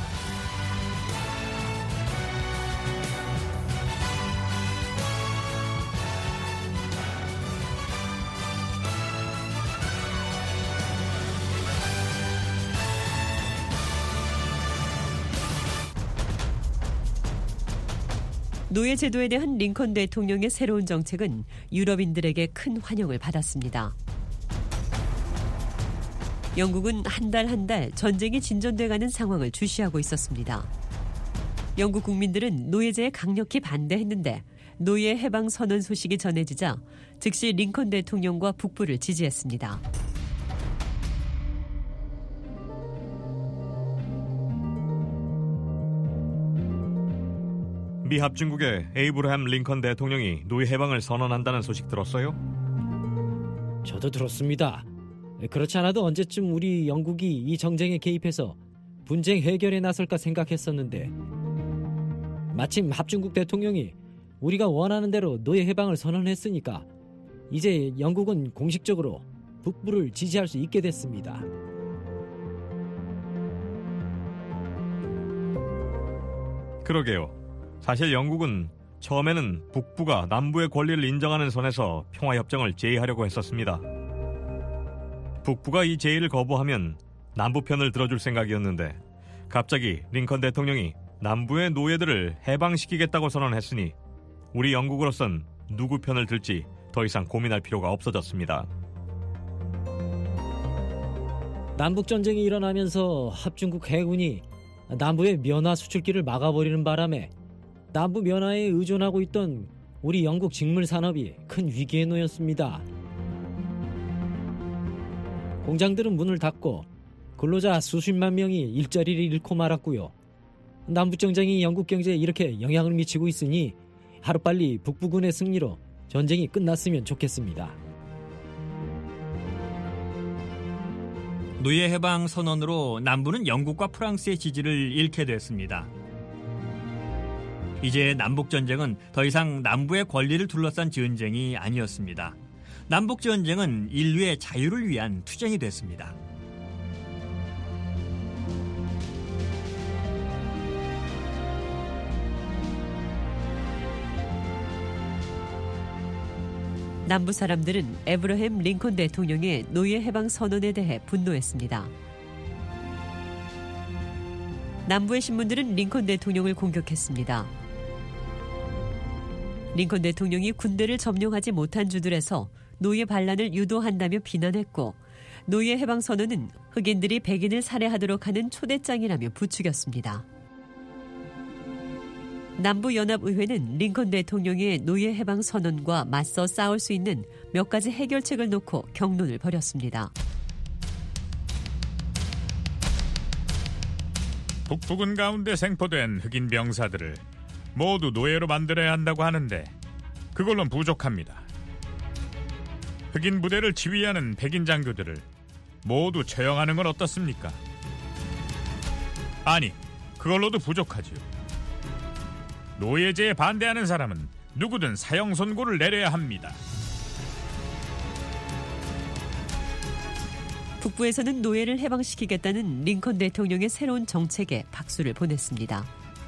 노예 제도에 대한 링컨 대통령의 새로운 정책은 유럽인들에게 큰 환영을 받았습니다. 영국은 한 달 전쟁이 진전돼가는 상황을 주시하고 있었습니다. 영국 국민들은 노예제에 강력히 반대했는데 노예 해방 선언 소식이 전해지자 즉시 링컨 대통령과 북부를 지지했습니다. 미 합중국의 에이브러햄 링컨 대통령이 노예 해방을 선언한다는 소식 들었어요? 저도 들었습니다. 그렇지 않아도 언제쯤 우리 영국이 이 정쟁에 개입해서 분쟁 해결에 나설까 생각했었는데 마침 합중국 대통령이 우리가 원하는 대로 노예 해방을 선언했으니까 이제 영국은 공식적으로 북부를 지지할 수 있게 됐습니다. 그러게요. 사실 영국은 처음에는 북부가 남부의 권리를 인정하는 선에서 평화협정을 제의하려고 했었습니다. 북부가 이 제의를 거부하면 남부 편을 들어줄 생각이었는데 갑자기 링컨 대통령이 남부의 노예들을 해방시키겠다고 선언했으니 우리 영국으로선 누구 편을 들지 더 이상 고민할 필요가 없어졌습니다. 남북전쟁이 일어나면서 합중국 해군이 남부의 면화 수출길을 막아버리는 바람에 남부 면화에 의존하고 있던 우리 영국 직물산업이 큰 위기에 놓였습니다. 공장들은 문을 닫고 근로자 수십만 명이 일자리를 잃고 말았고요. 남북전쟁이 영국 경제에 이렇게 영향을 미치고 있으니 하루빨리 북부군의 승리로 전쟁이 끝났으면 좋겠습니다. 노예 해방 선언으로 남부는 영국과 프랑스의 지지를 잃게 됐습니다. 이제 남북전쟁은 더 이상 남부의 권리를 둘러싼 전쟁이 아니었습니다. 남북전쟁은 인류의 자유를 위한 투쟁이 됐습니다. 남부 사람들은 에브러햄 링컨 대통령의 노예 해방 선언에 대해 분노했습니다. 남부의 신문들은 링컨 대통령을 공격했습니다. 링컨 대통령이 군대를 점령하지 못한 주들에서 노예 반란을 유도한다며 비난했고, 노예 해방 선언은 흑인들이 백인을 살해하도록 하는 초대장이라며 부추겼습니다. 남부연합의회는 링컨 대통령의 노예 해방 선언과 맞서 싸울 수 있는 몇 가지 해결책을 놓고 격론을 벌였습니다. 북부군 가운데 생포된 흑인 병사들을 모두 노예로 만들어야 한다고 하는데 그걸로는 부족합니다. 흑인 부대를 지휘하는 백인 장교들을 모두 처형하는 건 어떻습니까? 아니, 그걸로도 부족하지요. 노예제에 반대하는 사람은 누구든 사형 선고를 내려야 합니다. 북부에서는 노예를 해방시키겠다는 링컨 대통령의 새로운 정책에 박수를 보냈습니다.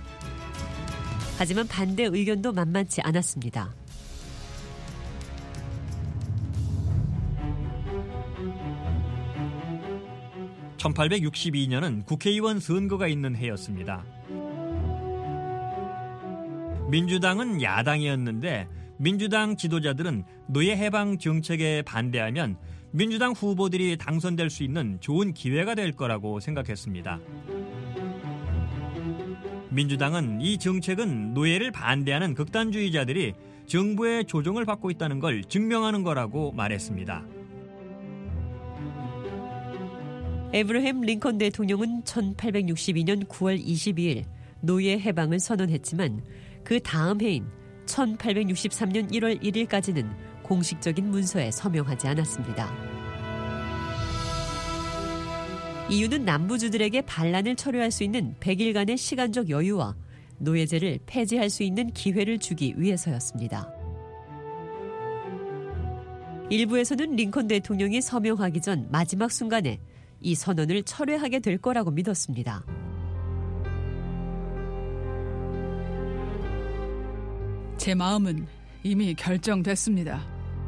하지만 반대 의견도 만만치 않았습니다. (1862년은) 국회의원 선거가 있는 해였습니다. 민주당은 야당이었는데 민주당 지도자들은 노예 해방 정책에 반대하면 민주당 후보들이 당선될 수 있는 좋은 기회가 될 거라고 생각했습니다. 민주당은 이 정책은 노예를 반대하는 극단주의자들이 정부의 조종을 받고 있다는 걸 증명하는 거라고 말했습니다. 에브러햄 링컨 대통령은 1862년 9월 22일 노예 해방을 선언했지만 그 다음 해인 1863년 1월 1일까지는 공식적인 문서에 서명하지 않았습니다. 이유는 남부주들에게 반란을 처리할 수 있는 100일간의 시간적 여유와 노예제를 폐지할 수 있는 기회를 주기 위해서였습니다. 일부에서는 링컨 대통령이 서명하기 전 마지막 순간에 이 선언을 철회하게 될 거라고 믿었습니다. 제 마음은 이미 결정됐습니다.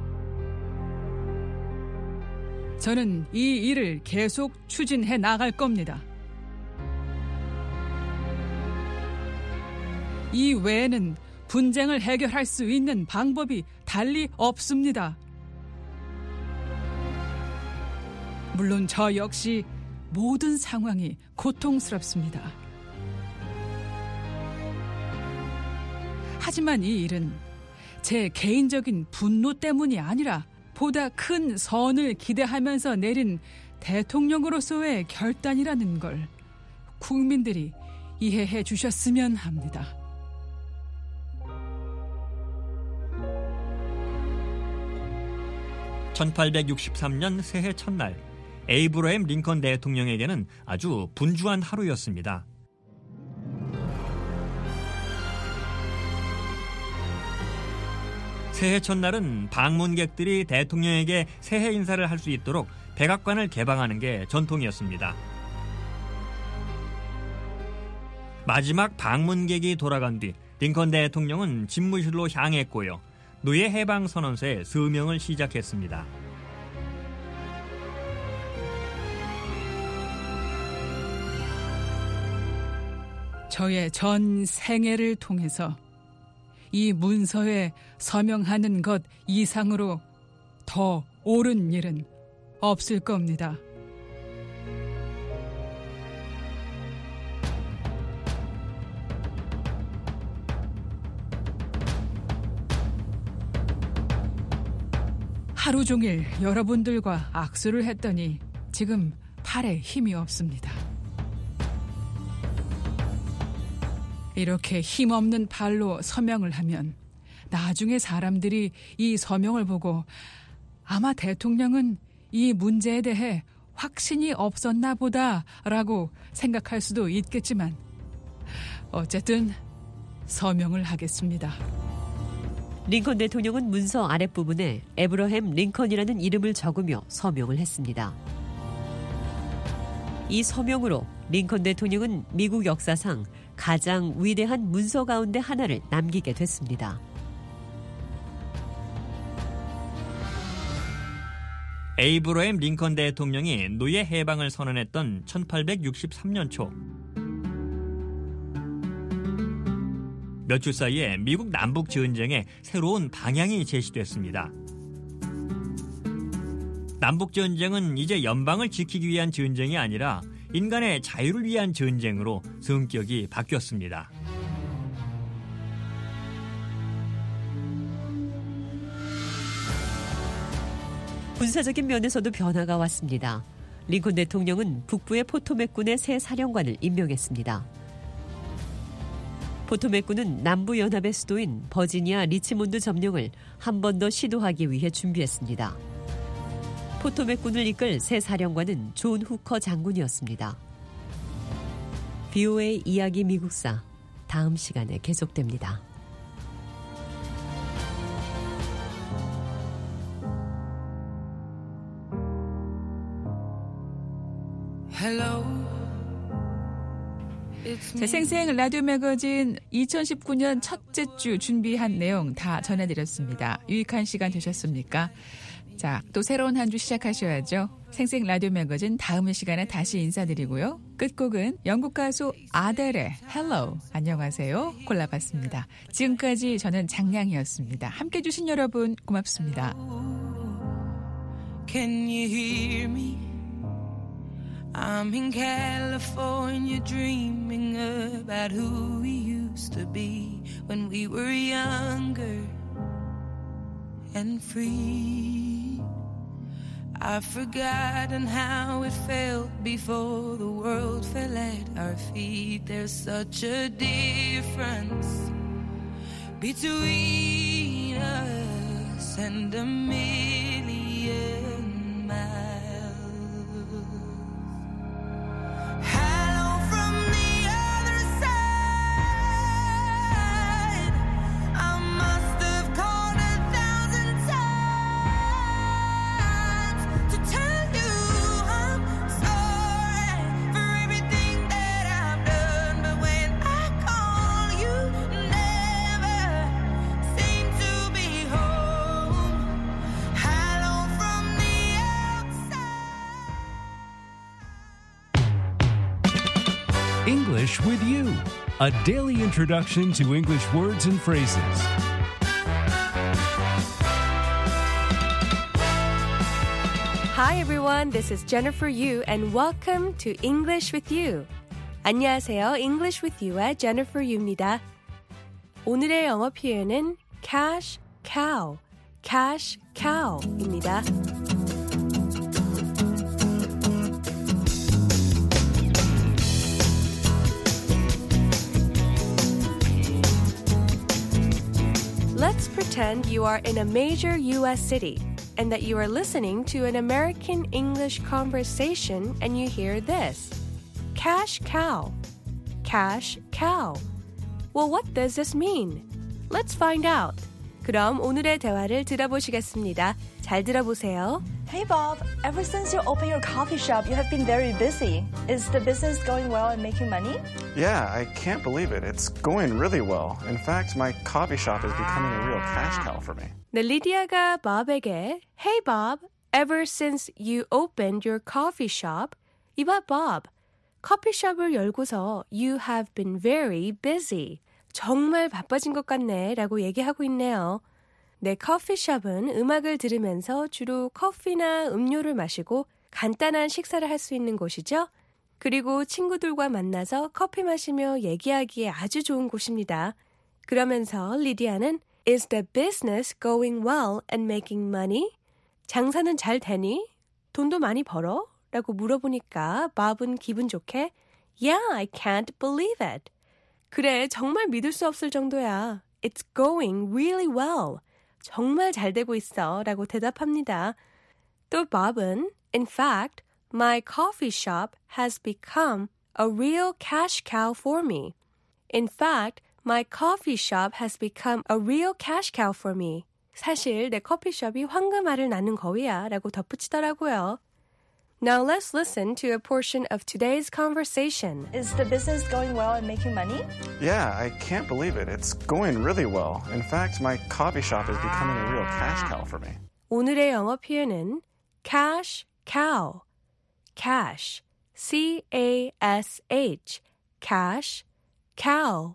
저는 이 일을 계속 추진해 나갈 겁니다. 이 외에는 분쟁을 해결할 수 있는 방법이 달리 없습니다. 물론 저 역시 모든 상황이 고통스럽습니다. 하지만 이 일은 제 개인적인 분노 때문이 아니라 보다 큰 선을 기대하면서 내린 대통령으로서의 결단이라는 걸 국민들이 이해해 주셨으면 합니다. (1863년) 새해 첫날 에이브러햄 링컨 대통령에게는 아주 분주한 하루였습니다. 새해 첫날은 방문객들이 대통령에게 새해 인사를 할 수 있도록 백악관을 개방하는 게 전통이었습니다. 마지막 방문객이 돌아간 뒤 링컨 대통령은 집무실로 향했고요. 노예 해방 선언서에 서명을 시작했습니다. 저의 전 생애를 통해서 이 문서에 서명하는 것 이상으로 더 옳은 일은 없을 겁니다. 하루 종일 여러분들과 악수를 했더니 지금 팔에 힘이 없습니다. 이렇게 힘없는 발로 서명을 하면 나중에 사람들이 이 서명을 보고 아마 대통령은 이 문제에 대해 확신이 없었나 보다라고 생각할 수도 있겠지만 어쨌든 서명을 하겠습니다. 링컨 대통령은 문서 아랫부분에 에브러햄 링컨이라는 이름을 적으며 서명을 했습니다. 이 서명으로 링컨 대통령은 미국 역사상 가장 위대한 문서 가운데 하나를 남기게 됐습니다. 에이브러햄 링컨 대통령이 노예 해방을 선언했던 1863년 초 몇 주 사이에 미국 남북 전쟁에 새로운 방향이 제시됐습니다. 남북 전쟁은 이제 연방을 지키기 위한 전쟁이 아니라 인간의 자유를 위한 전쟁으로 성격이 바뀌었습니다. 군사적인 면에서도 변화가 왔습니다. 링컨 대통령은 북부의 포토맥군의 새 사령관을 임명했습니다. 포토맥군은 남부연합의 수도인 버지니아 리치몬드 점령을 한 번 더 시도하기 위해 준비했습니다. 포토맥군을 이끌 새 사령관은 존 후커 장군이었습니다. VOA 이야기 미국사 다음 시간에 계속됩니다. 자, 생생 라디오 매거진 2019년 첫째 주 준비한 내용 다 전해드렸습니다. 유익한 시간 되셨습니까? 자, 또 새로운 한 주 시작하셔야죠. 생생 라디오 매거진 다음 시간에 다시 인사드리고요. 끝곡은 영국 가수 아델의 Hello, 안녕하세요 골라봤습니다. 지금까지 저는 장량이었습니다. 함께해 주신 여러분 고맙습니다. Can you hear me? I'm in California dreaming about who we used to be when we were younger and free. I've forgotten how it felt before the world fell at our feet. There's such a difference between us and a million miles. English with You, a daily introduction to English words and phrases. Hi everyone, this is Jennifer Yu and welcome to English with You. 안녕하세요, English with You의 Jennifer Yu입니다. 오늘의 영어 표현은 cash cow, cash cow입니다. Let's pretend you are in a major U.S. city and that you are listening to an American English conversation and you hear this. Cash cow. Cash cow. Well, what does this mean? Let's find out. 그럼 오늘의 대화를 들어보시겠습니다. 잘 들어보세요. Hey Bob, ever since you opened your coffee shop, you have been very busy. Is the business going well and making money? Yeah, I can't believe it. It's going really well. In fact, my coffee shop is becoming a real cash cow for me. 네, 리디아가 Bob에게 Hey Bob, ever since you opened your coffee shop, 이봐 Bob, 커피숍을 열고서 you have been very busy. 정말 바빠진 것 같네 라고 얘기하고 있네요. 네, 커피숍은 음악을 들으면서 주로 커피나 음료를 마시고 간단한 식사를 할 수 있는 곳이죠. 그리고 친구들과 만나서 커피 마시며 얘기하기에 아주 좋은 곳입니다. 그러면서 리디아는 Is the business going well and making money? 장사는 잘 되니? 돈도 많이 벌어? 라고 물어보니까 밥은 기분 좋게 Yeah, I can't believe it. 그래, 정말 믿을 수 없을 정도야. It's going really well. 정말 잘 되고 있어 라고 대답합니다. 또 밥은 In fact, my coffee shop has become a real cash cow for me. In fact, my coffee shop has become a real cash cow for me. 사실 내 커피숍이 황금알을 낳는 거위야 라고 덧붙이더라고요. Now let's listen to a portion of today's conversation. Is the business going well and making money? Yeah, I can't believe it. It's going really well. In fact, my coffee shop is becoming a real cash cow for me. 오늘의 영어 표현은 cash cow, cash, C-A-S-H, cash, cow,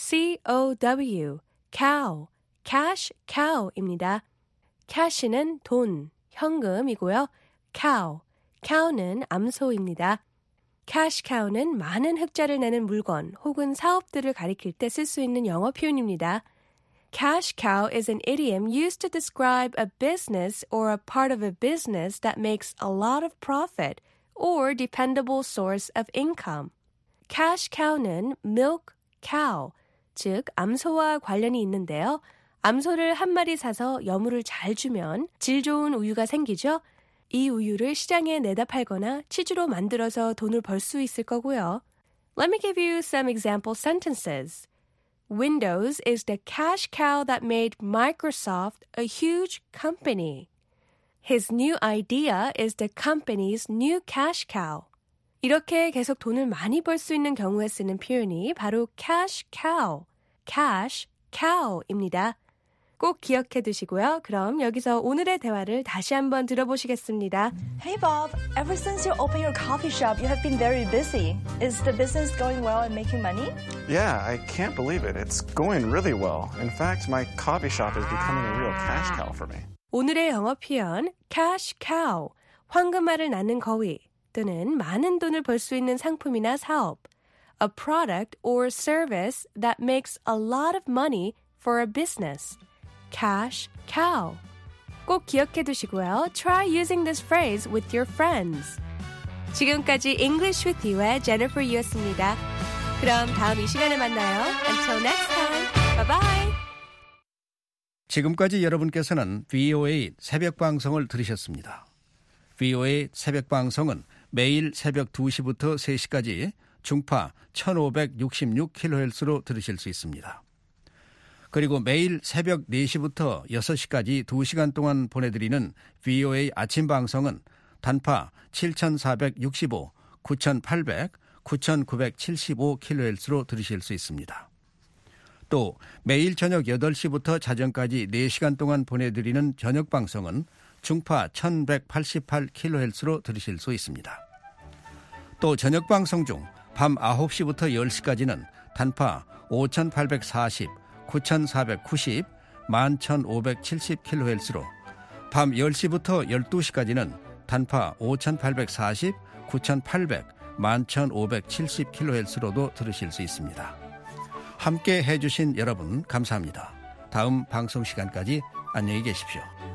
C-O-W, cow, cash cow입니다. cash는 돈, 현금이고요. cow, cow는 암소입니다. cash cow는 많은 흑자를 내는 물건 혹은 사업들을 가리킬 때 쓸 수 있는 영어 표현입니다. Cash cow is an idiom used to describe a business or a part of a business that makes a lot of profit or dependable source of income. Cash cow는 milk cow, 즉 암소와 관련이 있는데요. 암소를 한 마리 사서 여물을 잘 주면 질 좋은 우유가 생기죠. 이 우유를 시장에 내다 팔거나 치즈로 만들어서 돈을 벌 수 있을 거고요. Let me give you some example sentences. Windows is the cash cow that made Microsoft a huge company. His new idea is the company's new cash cow. 이렇게 계속 돈을 많이 벌 수 있는 경우에 쓰는 표현이 바로 cash cow, cash cow입니다. 꼭 기억해 두시고요. 그럼 여기서 오늘의 대화를 다시 한번 들어보시겠습니다. Hey Bob, ever since you opened your coffee shop, you have been very busy. Is the business going well and making money? Yeah, I can't believe it. It's going really well. In fact, my coffee shop is becoming a real cash cow for me. 오늘의 영어 표현 cash cow, 황금알을 낳는 거위 또는 많은 돈을 벌 수 있는 상품이나 사업, a product or service that makes a lot of money for a business. cash cow. 꼭 기억해 두시고요. Try using this phrase with your friends. 지금까지 English with You의 Jennifer Yu였습니다. 그럼 다음 이 시간에 만나요. Until next time. Bye bye. 지금까지 여러분께서는 VOA 새벽 방송을 들으셨습니다. VOA 새벽 방송은 매일 새벽 2시부터 3시까지 중파 1566kHz로 들으실 수 있습니다. 그리고 매일 새벽 4시부터 6시까지 2시간 동안 보내드리는 VOA 아침 방송은 단파 7465, 9800, 9975kHz로 들으실 수 있습니다. 또 매일 저녁 8시부터 자정까지 4시간 동안 보내드리는 저녁 방송은 중파 1188kHz로 들으실 수 있습니다. 또 저녁 방송 중 밤 9시부터 10시까지는 단파 5840, 9490, 11570kHz로 밤 10시부터 12시까지는 단파 5840, 9800, 11570kHz로도 들으실 수 있습니다. 함께 해주신 여러분 감사합니다. 다음 방송 시간까지 안녕히 계십시오.